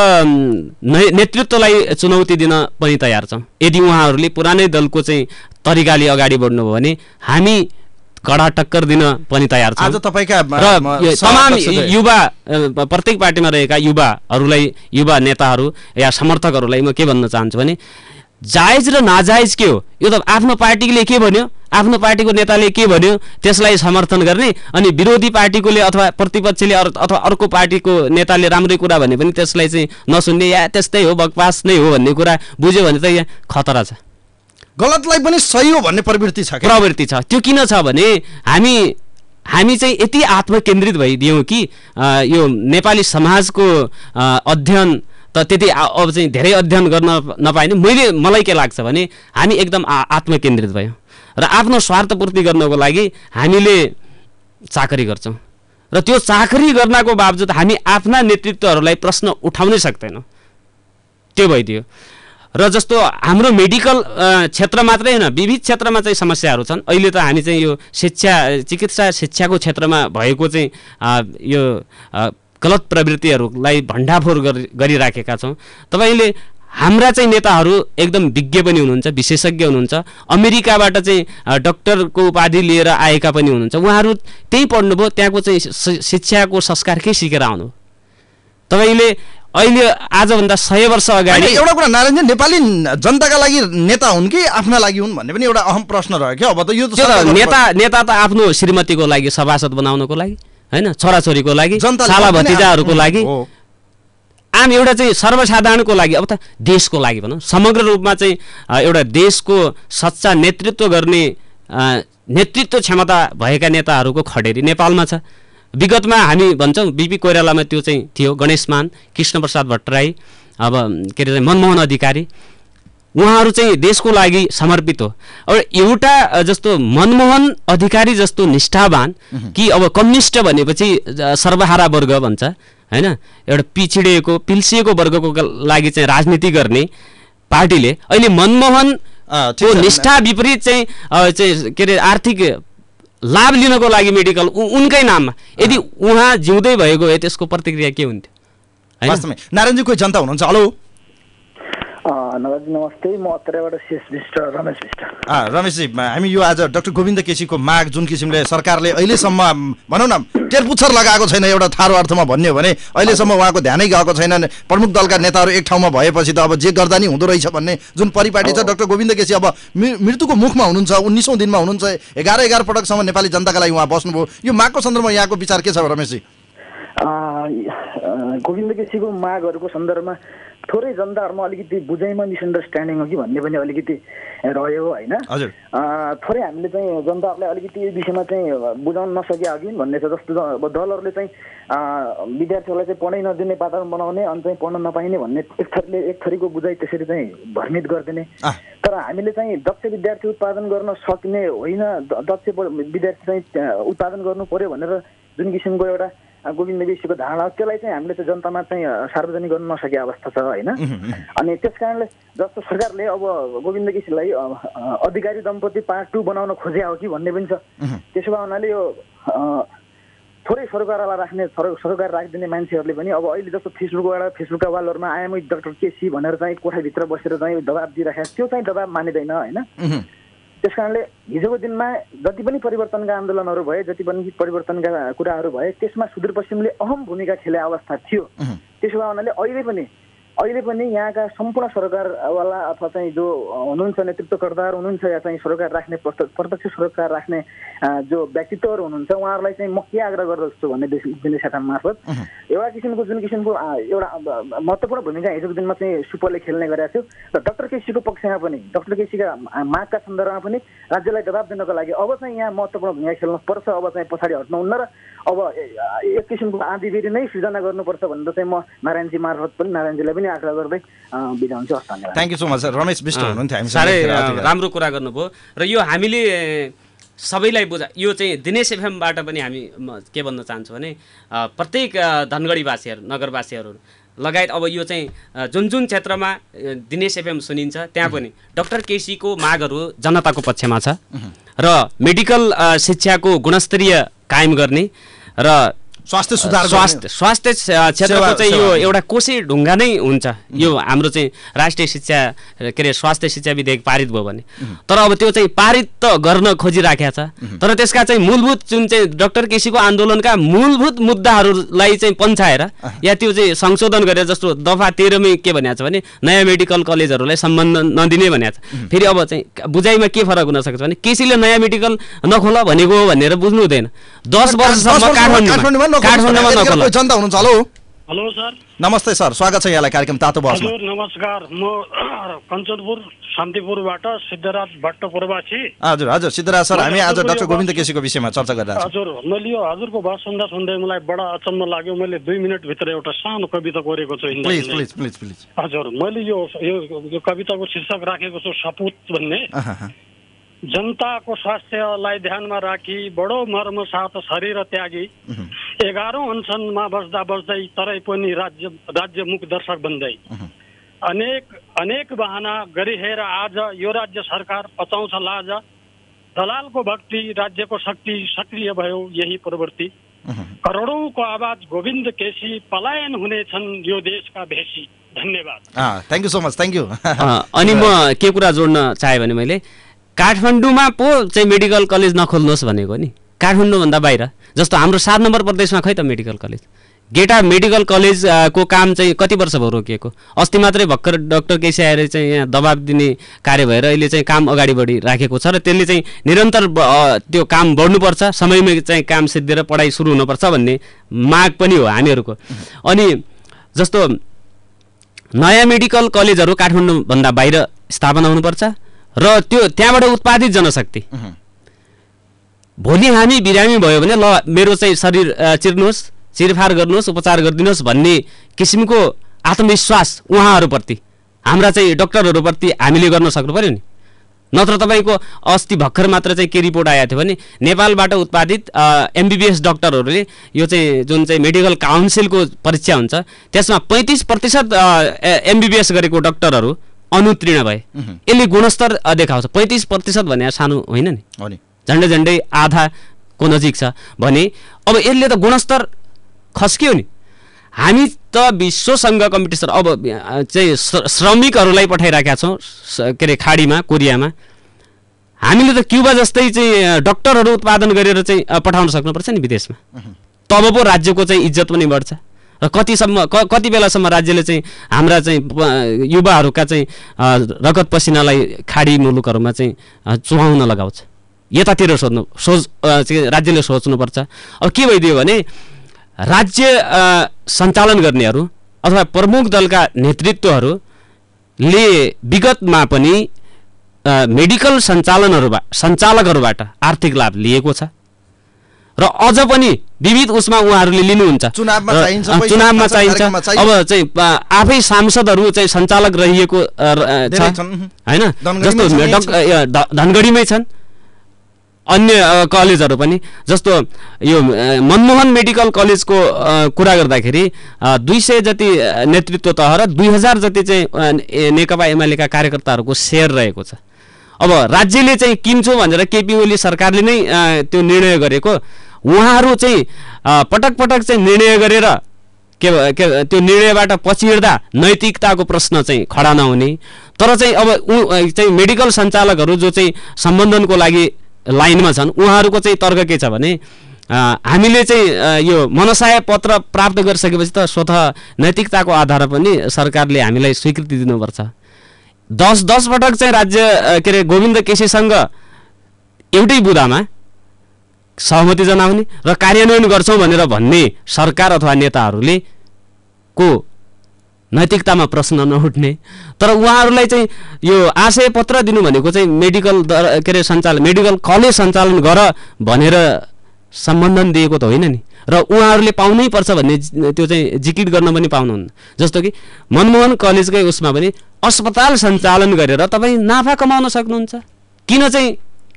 नेतृत्वलाई चुनौती दिन पनि तयार छौँ। यदि उहाँहरूले पुरानै दलको चाहिँ तरिकाले अगाडि बढ्नुभयो भने हामी कडा टक्कर दिन पनि तयार छौँ। आज तपाईँका र तमाम युवा प्रत्येक पार्टीमा रहेका युवाहरूलाई, युवा नेताहरू या समर्थकहरूलाई म के भन्न चाहन्छु भने जायज र नाजायज के हो यो त आफ्नो पार्टीले के भन्यो, आफ्नो पार्टीको नेताले के भन्यो त्यसलाई समर्थन गर्ने, अनि विरोधी पार्टीकोले अथवा प्रतिपक्षले अथवा अर्को पार्टीको नेताले राम्रै कुरा भने पनि त्यसलाई चाहिँ नसुन्ने या त्यस्तै हो बकवास नै हो भन्ने कुरा बुझ्यो भने त यहाँ खतरा छ। गलतलाई पनि सही हो भन्ने प्रवृत्ति छ प्रवृत्ति छ त्यो किन छ भने हामी हामी चाहिँ यति आत्मकेन्द्रित भइदियौँ कि यो नेपाली समाजको अध्ययन त त्यति अब चाहिँ धेरै अध्ययन गर्न नपाइने। मैले मलाई के लाग्छ भने हामी एकदम आत्मकेन्द्रित भयौँ र आफ्नो स्वार्थपूर्ति गर्नको लागि हामीले चाकरी गर्छौँ र त्यो चाकरी गर्नको बावजुद हामी आफ्ना नेतृत्वहरूलाई प्रश्न उठाउनै सक्दैनौँ। त्यो भइदियो। र जस्तो हाम्रो मेडिकल क्षेत्र मात्रै होइन, विविध क्षेत्रमा चाहिँ समस्याहरू छन्। अहिले त हामी चाहिँ यो शिक्षा चिकित्सा शिक्षाको क्षेत्रमा भएको चाहिँ यो गलत प्रवृत्तिहरूलाई भण्डाफोर गरिराखेका छौँ। तपाईँले हाम्रा चाहिँ नेताहरू एकदम विज्ञ पनि हुनुहुन्छ, विशेषज्ञ हुनुहुन्छ, अमेरिकाबाट चाहिँ डक्टरको उपाधि लिएर आएका पनि हुनुहुन्छ। उहाँहरू त्यही पढ्नुभयो, त्यहाँको चाहिँ शिक्षाको संस्कार के सिकेर आउनु। तपाईँले अहिले आजभन्दा सय वर्ष अगाडि एउटा कुरा नारायणजी, नेपाली जनताका लागि नेता हुन् कि आफ्ना लागि हुन् भन्ने पनि एउटा अहम प्रश्न रह्यो क्या। अब त यो नेता नेता त आफ्नो श्रीमतीको लागि, सभासद बनाउनको लागि होइन, छोराछोरीको लागि, साला भतिजाहरूको लागि, आम एउटा चाहिँ सर्वसाधारणको लागि, अब त देशको लागि भनौँ, समग्र रूपमा चाहिँ एउटा देशको सच्चा नेतृत्व गर्ने नेतृत्व क्षमता भएका नेताहरूको खडेरी नेपालमा छ। विगतमा हामी भन्छौँ बिपी कोइरालामा त्यो चाहिँ थियो, गणेशमान, कृष्णप्रसाद भट्टराई, अब के अरे मनमोहन अधिकारी, उहाँहरू चाहिँ देशको लागि समर्पित हो। अब एउटा जस्तो मनमोहन अधिकारी जस्तो निष्ठावान कि अब कम्युनिस्ट भनेपछि सर्वहारा वर्ग भन्छ होइन, एउटा पिछडिएको पिल्सिएको वर्गको लागि चाहिँ राजनीति गर्ने पार्टीले अहिले मनमोहन को निष्ठा विपरीत चाहिँ चाहिँ के अरे आर्थिक लाभ लिनको लागि मेडिकल उनकै नाममा यदि उहाँ जिउँदै भएको भए त्यसको प्रतिक्रिया के हुन्थ्यो? वास्तवमै नारायणजी कोही जनता हुनुहुन्छ? हेलो नमस्ते, म अत्रेबाट शेष विष्ट रमेश विष्ट। रमेशजी, हामी यो आज डाक्टर गोविन्द केसीको माग जुन किसिमले सरकारले अहिलेसम्म भनौँ न टेरपुच्छर लगाएको छैन, एउटा थारो अर्थमा भन्ने हो भने अहिलेसम्म उहाँको ध्यानै गएको छैन। प्रमुख दलका नेताहरू एक ठाउँमा भएपछि त अब जे गर्दा नि हुँदो रहेछ भन्ने जुन परिपाटी छ। डाक्टर गोविन्द केसी अब मृत्युको मुखमा हुनुहुन्छ, उन्नाइसौँ दिनमा हुनुहुन्छ, एघार एघार पटकसम्म नेपाली जनताका लागि उहाँ बस्नुभयो। यो मागको सन्दर्भमा यहाँको विचार के छ रमेशजी? गोविन्द केसीको मागहरूको सन्दर्भमा थोरै जनताहरूमा अलिकति बुझाइमा मिसअन्डरस्ट्यान्डिङ हो कि भन्ने पनि अलिकति रह्यो होइन। हजुर, थोरै हामीले चाहिँ जनताहरूलाई अलिकति यो विषयमा चाहिँ बुझाउन नसके हो कि भन्ने छ। जस्तो अब दलहरूले चाहिँ विद्यार्थीहरूलाई चाहिँ पढाइ नदिने वातावरण बनाउने अनि चाहिँ पढ्न नपाइने भन्ने एक थरीले एक थरीको बुझाइ त्यसरी चाहिँ भ्रमित गरिदिने। तर हामीले चाहिँ दक्ष विद्यार्थी उत्पादन गर्न सक्ने होइन, दक्ष विद्यार्थी चाहिँ उत्पादन गर्नु पर्यो भनेर जुन किसिमको एउटा गोविन्द केसीको धारणा, त्यसलाई चाहिँ हामीले चाहिँ जनतामा चाहिँ सार्वजनिक गर्न नसकेको अवस्था छ होइन। अनि त्यस कारणले जस्तो सरकारले अब गोविन्द केसीलाई अधिकारी दम्पति पार्ट टू बनाउन खोजे हो कि भन्ने पनि छ। त्यसो भए हुनाले यो थोरै सरकारलाई राख्ने सरकार राखिदिने मान्छेहरूले पनि अब अहिले जस्तो फेसबुकबाट फेसबुकका वालहरूमा आएमै डाक्टर केसी भनेर चाहिँ कोठाभित्र बसेर चाहिँ दबाब दिइराखेको, त्यो चाहिँ दबाब मानिँदैन होइन। त्यस कारणले हिजोको दिनमा जति पनि परिवर्तनका आन्दोलनहरू भए, जति पनि परिवर्तनका कुराहरू भए, त्यसमा सुदूरपश्चिमले अहम भूमिका खेले अवस्था थियो। त्यसो भए हुनाले अहिले पनि अहिले पनि यहाँका सम्पूर्ण सरकारवाला अथवा चाहिँ जो हुनुहुन्छ नेतृत्वकर्ताहरू हुनुहुन्छ या चाहिँ सरकार राख्ने प्रत्यक्ष सरकार राख्ने जो व्यक्तित्वहरू हुनुहुन्छ उहाँहरूलाई चाहिँ म के आग्रह गर्दछु भन्ने दिने शाखा मार्फत एउटा किसिमको जुन किसिमको एउटा महत्त्वपूर्ण भूमिका हिजोको दिनमा चाहिँ सुपरले खेल्ने गरेको थियो र डाक्टर केसीको पक्षमा पनि डाक्टर केसीका मागका सन्दर्भमा पनि राज्यलाई दबाब दिनको लागि अब चाहिँ यहाँ महत्त्वपूर्ण भूमिका खेल्नु पर्छ। अब चाहिँ पछाडि हट्नुहुन्न र अब एक किसिमको आँधीबेरी नै सृजना गर्नुपर्छ भनेर चाहिँ म नारायणजी मार्फत पनि नारायणजीलाई पनि आग्रह गर्दै बिदा हुन्छु। धन्यवाद। Thank you so much. Ramesh Bista हुनुहुन्थ्यो हामी साह्रै राम्रो कुरा गर्नुभयो र यो हामीले सबैलाई बुझा यो चाहिँ दिनेश एफएमबाट पनि हामी के भन्न चाहन्छु भने प्रत्येक धनगढीवासीहरू नगरवासीहरू लगायत अब यो चाहिँ जुन जुन क्षेत्रमा दिनेश एफएम सुनिन्छ त्यहाँ पनि डाक्टर केसीको मागहरू जनताको पक्षमा छ र मेडिकल शिक्षाको गुणस्तरीय कायम गर्ने र स्वास्थ्य सुधार स्वास्थ्य स्वास्थ्य क्षेत्रको चाहिँ यो एउटा कोसी ढुङ्गा नै हुन्छ। यो हाम्रो चाहिँ राष्ट्रिय शिक्षा के अरे स्वास्थ्य शिक्षा विधेयक पारित भयो भने, तर अब त्यो चाहिँ पारित त गर्न खोजिराखेको छ तर त्यसका चाहिँ मूलभूत जुन चाहिँ डाक्टर केसीको आन्दोलनका मूलभूत मुद्दाहरूलाई चाहिँ पन्छाएर या त्यो चाहिँ संशोधन गरेर जस्तो दफा तेह्रमै के भनेको छ भने नयाँ मेडिकल कलेजहरूलाई सम्बन्ध नदिने भनेको छ। फेरि अब चाहिँ बुझाइमा के फरक हुन सक्छ भने केसीले नयाँ मेडिकल नखोला भनेको हो भनेर बुझ्नु हुँदैन। दस वर्षसम्म काठमाडौँमा काठमाडौँमा नखोला। जनता हुनुहुन्छ? Hello hello sir. नमस्ते सर, स्वागत छ यहाँलाई कार्यक्रम तातो बहसमा। हजुर नमस्कार, म कञ्चनपुर शान्तिपुरबाट सिद्धराज भट्ट प्रवासी। हजुर हजुर सिद्धराज सर, हामी आज डाक्टर गोविन्द केसीको विषयमा चर्चा गरिरहेका छौँ। हजुर, मैले यो हजुरको भाषण सुन्दा सुन्दै मलाई बडा अचम्म लाग्यो। मैले दुई मिनटभित्र एउटा सानो कविता कोरेको छु। Please please please please. हजुर, मैले यो यो कविताको शीर्षक राखेको छु सपुत भन्ने। जनताको स्वास्थ्यलाई ध्यानमा राखी बडो मर्म साथ शरीर त्यागी एघारौँ अनसनमा बस्दा बस्दै तरै पनि राज्य राज्य मुख दर्शक बन्दै अनेक अनेक बहाना गरिहेर आज यो राज्य सरकार पचाउँछ लाज दलालको भक्ति राज्यको शक्ति सक्रिय भयो यही प्रवृत्ति करोडौँको आवाज गोविन्द केसी पलायन हुनेछन् यो देशका भेषी धन्यवाद। Thank you so much thank you. अनि म के कुरा जोड्न चाहे भने मैले काठमाडौँमा पो चाहिँ मेडिकल कलेज नखोल्नुहोस् भनेको नि, काठमाडौँभन्दा बाहिर जस्तो हाम्रो सात नम्बर प्रदेशमा खै त मेडिकल कलेज, गेटा मेडिकल कलेजको काम चाहिँ कति वर्ष भयो रोकिएको, अस्ति मात्रै भर्खर डाक्टर केसी आएर चाहिँ यहाँ दबाब दिने कार्य भएर अहिले चाहिँ काम अगाडि बढिराखेको छ र त्यसले चाहिँ निरन्तर त्यो काम बढ्नुपर्छ, समयमै चाहिँ काम सिद्धिएर पढाइ सुरु हुनुपर्छ भन्ने माग पनि हो हामीहरूको। अनि जस्तो नयाँ मेडिकल कलेजहरू काठमाडौँभन्दा बाहिर स्थापना हुनुपर्छ र त्यो त्यहाँबाट उत्पादित जनशक्ति भोलि हामी बिरामी भयो भने ल मेरो चाहिँ शरीर चिर्नुहोस्, चिरफार गर्नुहोस्, उपचार गरिदिनुहोस् भन्ने किसिमको आत्मविश्वास उहाँहरूप्रति हाम्रा चाहिँ डक्टरहरूप्रति हामीले गर्न सक्नु पऱ्यो नि। नत्र तपाईँको अस्ति भर्खर मात्र चाहिँ के रिपोर्ट आएको थियो भने नेपालबाट उत्पादित एमबिबिएस डक्टरहरूले यो चाहिँ जुन चाहिँ मेडिकल काउन्सिलको परीक्षा हुन्छ त्यसमा पैँतिस प्रतिशत एमबिबिएस गरेको डक्टरहरू अनुत्तीर्ण भए। यसले गुणस्तर देखाउँछ। पैँतिस प्रतिशत भने सानो होइन नि, झन्डै झन्डै आधाको नजिक छ भने अब यसले त गुणस्तर खस्कियो नि। हामी त विश्वसँग कम्पिटिसन अब चाहिँ श्रमिकहरूलाई पठाइराखेका छौँ के अरे खाडीमा कोरियामा, हामीले त क्युबा जस्तै चाहिँ डक्टरहरू उत्पादन गरेर चाहिँ पठाउन सक्नुपर्छ नि विदेशमा, तब पो राज्यको चाहिँ इज्जत पनि बढ्छ र कतिसम्म क कति बेलासम्म राज्यले चाहिँ हाम्रा चाहिँ युवाहरूका चाहिँ रगत पसिनालाई खाडी मुलुकहरूमा चाहिँ चुहाउन लगाउँछ। यतातिर सोध्नु सोच राज्यले सोच्नुपर्छ। अब के भइदियो भने राज्य सञ्चालन गर्नेहरू अथवा प्रमुख दलका नेतृत्वहरूले विगतमा पनि मेडिकल सञ्चालनहरूबाट सञ्चालकहरूबाट आर्थिक लाभ लिएको छ र अझ पनि विविध उसमा उहाँहरूले लिनुहुन्छ। चुनावमा चाहिन्छ, चुनावमा चाहिन्छ। अब चाहिँ आफै सांसदहरू चाहिँ सञ्चालक रहिएको छ होइन, जस्तो धनगढीमै छन्, अन्य कलेजहरू पनि जस्तो यो मनमोहन मेडिकल कलेजको कुरा गर्दाखेरि दुई सय जति नेतृत्व तह र दुई हजार जति चाहिँ नेकपा एमालेका कार्यकर्ताहरूको सेयर रहेको छ। अब राज्यले चाहिँ किन्छु भनेर केपी ओली सरकारले नै त्यो निर्णय गरेको, उहाँहरू चाहिँ पटक पटक चाहिँ निर्णय गरेर के त्यो निर्णयबाट पछि हिँड्दा नैतिकताको प्रश्न चाहिँ खडा नहुने। तर चाहिँ अब चाहिँ मेडिकल सञ्चालकहरू जो चाहिँ सम्बन्धनको लागि लाइनमा छन् उहाँहरूको चाहिँ तर्क के छ भने हामीले चाहिँ यो मनसाय पत्र प्राप्त गरिसकेपछि त स्वतः नैतिकताको आधारमा पनि सरकारले हामीलाई स्वीकृति दिनुपर्छ। दस दस पटक चाहिँ राज्य के अरे गोविन्द केसीसँग एउटै बुदामा सहमति जनाउने र कार्यान्वयन गर्छौँ भनेर भन्ने सरकार अथवा नेताहरूले को नैतिकतामा प्रश्न नउठ्ने। तर उहाँहरूलाई चाहिँ यो आशय पत्र दिनु भनेको चाहिँ मेडिकल के अरे सञ्चालन मेडिकल कलेज सञ्चालन गर भनेर सम्बन्धन दिएको त होइन नि, र उहाँहरूले पाउनै पर्छ भन्ने त्यो चाहिँ जिकिट गर्न पनि पाउनुहुन्न। जस्तो कि मनमोहन कलेजकै उसमा पनि अस्पताल सञ्चालन गरेर तपाईँ नाफा कमाउन सक्नुहुन्छ, किन चाहिँ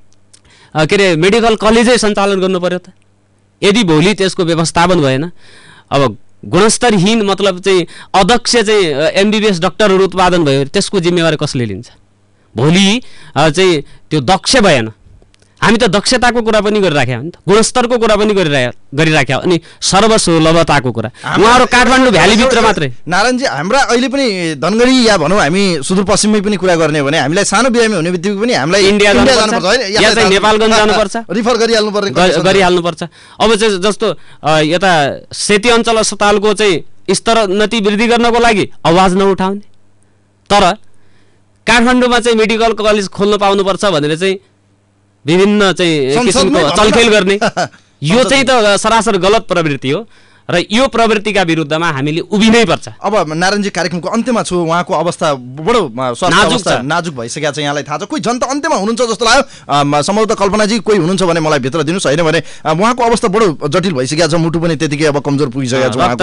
के अरे मेडिकल कलेजै सञ्चालन गर्नु पर्यो त? यदि भोलि त्यसको व्यवस्थापन भएन, अब गुणस्तरहीन मतलब चाहिँ अध्यक्ष चाहिँ एमबिबिएस डक्टरहरू उत्पादन भयो त्यसको जिम्मेवारी कसले लिन्छ? भोलि चाहिँ त्यो दक्ष भएन, हामी त दक्षताको कुरा पनि गरिराख्यौँ नि त, गुणस्तरको कुरा पनि गरिरह गरिराख्यौँ अनि सर्वसुलभताको कुरा उहाँहरू काठमाडौँ भ्यालीभित्र मात्रै। नारायणजी, हाम्रा अहिले पनि धनगढी या भनौँ हामी सुदूरपश्चिममै पनि कुरा गर्ने भने हामीलाई सानो बिरामी हुने बित्तिकै पनि हामीलाई इन्डिया जानुपर्छ होइन, या चाहिँ नेपालगञ्ज जानुपर्छ, रिफर गरिहाल्नु पर्ने गरिहाल्नुपर्छ। अब चाहिँ जस्तो यता सेती अञ्चल अस्पतालको चाहिँ स्तरोन्नति वृद्धि गर्नको लागि आवाज नउठाउने, तर काठमाडौँमा चाहिँ मेडिकल कलेज खोल्न पाउनुपर्छ भनेर चाहिँ विभिन्न चाहिँ किसिमको चलखेल गर्ने, यो चाहिँ त सरासर गलत प्रवृत्ति हो। र यो प्रवृत्तिका विरुद्धमा हामीले उभिनै पर्छ। अब नारायणजी कार्यक्रमको अन्त्यमा छु, उहाँको अवस्था बडो स्वास्थ्य अवस्था नाजुक भइसकेको छ, यहाँलाई थाहा छ। कोही जनता अन्त्यमा हुनुहुन्छ जस्तो लाग्यो, सम्भवतः कल्पनाजी कोही हुनुहुन्छ भने मलाई भित्र दिनुहोस्, होइन भने उहाँको अवस्था बडो जटिल भइसकेको छ, मुटु पनि त्यतिकै अब कमजोर पुगिसकेको छ उहाँको,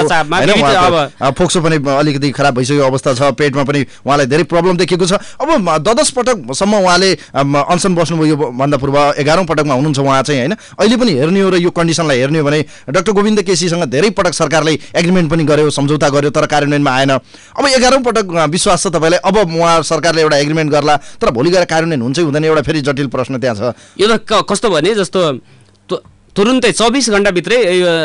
होइन, फोक्सो पनि अलिकति खराब भइसकेको अवस्था छ, पेटमा पनि उहाँलाई धेरै प्रब्लम देखिएको छ। अब दस पटकसम्म उहाँले अनसन बस्नुभयो, योभन्दा पूर्व एघारौँ पटकमा हुनुहुन्छ उहाँ चाहिँ, होइन। अहिले पनि हेर्ने हो र यो कन्डिसनलाई हेर्ने हो भने डाक्टर गोविन्द केसीसँग धेरै पटक सरकारले एग्रिमेन्ट पनि गर्यो, सम्झौता गर्यो, तर कार्यान्वयनमा आएन। अब एघारौँ पटक विश्वास छ तपाईँलाई अब उहाँ सरकारले एउटा एग्रिमेन्ट गर्ला, तर भोलि गएर कार्यान्वयन हुन्छ हुँदैन, एउटा फेरि जटिल प्रश्न त्यहाँ छ। यो त कस्तो भने जस्तो तुरुन्तै चौबिस घण्टाभित्रै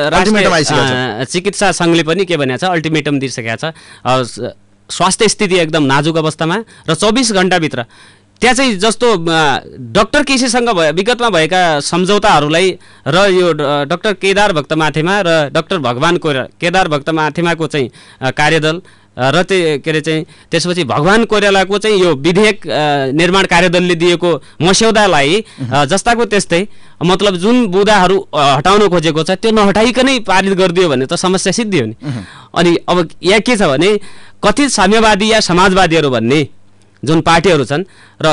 राष्ट्रिय चिकित्सा सङ्घले पनि के भनेको छ, अल्टिमेटम दिइसकेको छ, स्वास्थ्य स्थिति एकदम नाजुक अवस्थामा र चौबिस घण्टाभित्र त्यहाँ चाहिँ जस्तो डाक्टर केसीसँग भए विगतमा भएका सम्झौताहरूलाई र यो डाक्टर केदार भक्तमाथेमा र डाक्टर भगवान कोइरा केदार भक्तमाथेमाको चाहिँ कार्यदल र त्यो के अरे चाहिँ त्यसपछि भगवान कोइरालाको चाहिँ यो विधेयक निर्माण कार्यदलले दिएको मस्यौदालाई जस्ताको त्यस्तै, मतलब जुन बुदाहरू हटाउन खोजेको छ त्यो नहटाइकनै पारित गरिदियो भने त समस्या सिद्धियो नि। अनि अब यहाँ के छ भने कथित साम्यवादी या समाजवादीहरू भन्ने जुन पार्टीहरू छन् र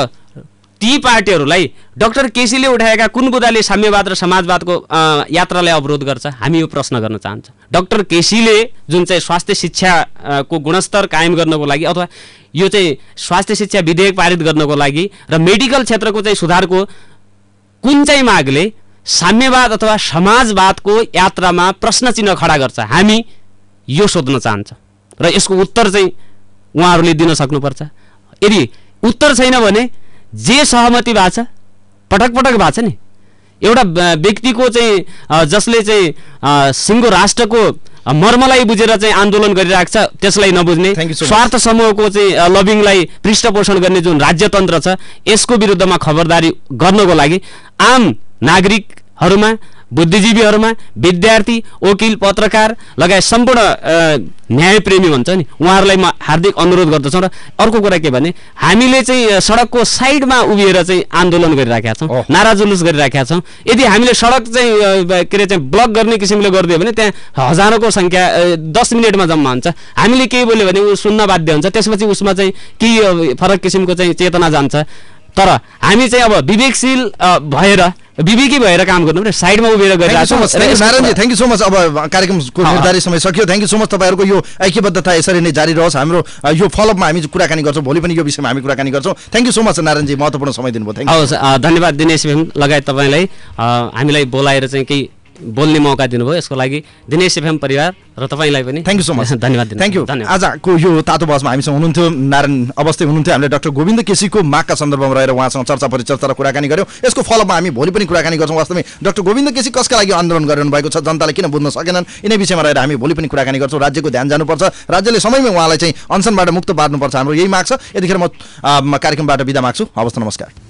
ती पार्टीहरूलाई डाक्टर केसीले उठाएका कुन बुदाले साम्यवाद र समाजवादको यात्रालाई अवरोध गर्छ, हामी यो प्रश्न गर्न चाहन्छौँ। डाक्टर केसीले जुन चाहिँ स्वास्थ्य शिक्षाको गुणस्तर कायम गर्नको लागि अथवा यो चाहिँ स्वास्थ्य शिक्षा विधेयक पारित गर्नको लागि र मेडिकल क्षेत्रको चाहिँ सुधारको कुन चाहिँ मागले साम्यवाद अथवा समाजवादको यात्रामा प्रश्न चिन्ह खडा गर्छ, हामी यो सोध्न चाहन्छौँ र यसको उत्तर चाहिँ उहाँहरूले दिन सक्नुपर्छ। यदि उत्तर छैन भने जे सहमति भएको छ पटक पटक भएको छ नि, एउटा व्यक्तिको चाहिँ जसले चाहिँ सिङ्गो राष्ट्रको मर्मलाई बुझेर चाहिँ आन्दोलन गरिरहेको छ त्यसलाई नबुझ्ने, स्वार्थ समूहको चाहिँ लबिङलाई पृष्ठपोषण गर्ने जुन राज्यतन्त्र छ यसको विरुद्धमा खबरदारी गर्नको लागि आम नागरिकहरूमा, बुद्धिजीवीहरूमा, विद्यार्थी, वकिल, पत्रकार लगायत सम्पूर्ण न्यायप्रेमी भन्छ नि उहाँहरूलाई म हार्दिक अनुरोध गर्दछौँ। र अर्को कुरा के भने हामीले चाहिँ सडकको साइडमा उभिएर चाहिँ आन्दोलन गरिराखेका छौँ, नारा जुलुस गरिराखेका छौँ। यदि हामीले सडक चाहिँ के अरे चाहिँ ब्लक गर्ने किसिमले गरिदियो भने त्यहाँ हजारौँको सङ्ख्या दस मिनटमा जम्मा हुन्छ, हामीले केही बोल्यो भने ऊ सुन्न बाध्य हुन्छ, त्यसपछि उसमा चाहिँ केही फरक किसिमको चाहिँ चेतना जान्छ। तर हामी चाहिँ अब विवेकशील भएर विवेकी भएर काम गर्नु पर्यो, साइडमा उभिएर गरिरहेको छौँ। Narayanji thank you so much. अब कार्यक्रमको निर्धारित समय सक्यो, थ्याङ्क यू सो मच। तपाईँहरूको यो ऐक्यबद्धता यसरी नै जारी रहोस्, हाम्रो यो फलोअपमा हामी कुराकानी गर्छौँ, भोलि पनि यो विषयमा हामी कुराकानी गर्छौँ। Thank you so much Narayanji, महत्त्वपूर्ण समय दिनुभयो, थ्याङ्क यू। हवस्, धन्यवाद दिनेश एफएम लगायत तपाईँलाई हामीलाई बोलाएर चाहिँ केही बोल्ने मौका दिनुभयो, यसको लागि दिनेश एफएम परिवार र तपाईँलाई पनि थ्याङ्क यू सो मच, धन्यवाद। Thank you. आजको यो तातो बहसमा हामीसँग हुनुहुन्थ्यो नारायण अवस्थी हुनुहुन्थ्यो। हामीले डाक्टर गोविन्द केसीको मागका सन्दर्भमा रहेर उहाँसँग चर्चा परिचर्चा र कुराकानी गऱ्यौँ। यसको फलोअपमा हामी भोलि पनि कुराकानी गर्छौँ। वास्तवमै डाक्टर गोविन्द केसी कसका लागि आन्दोलन गरिरहनु भएको छ, जनताले किन बुझ्न सकेनन्, यिनै विषयमा रहेर हामी भोलि पनि कुराकानी गर्छौँ। राज्यको ध्यान जानुपर्छ, राज्यले समयमै उहाँलाई चाहिँ अनसनबाट मुक्त पार्नुपर्छ, हाम्रो यही माग छ। यतिखेर म कार्यक्रमबाट बिदा माग्छु। हवस्, नमस्कार।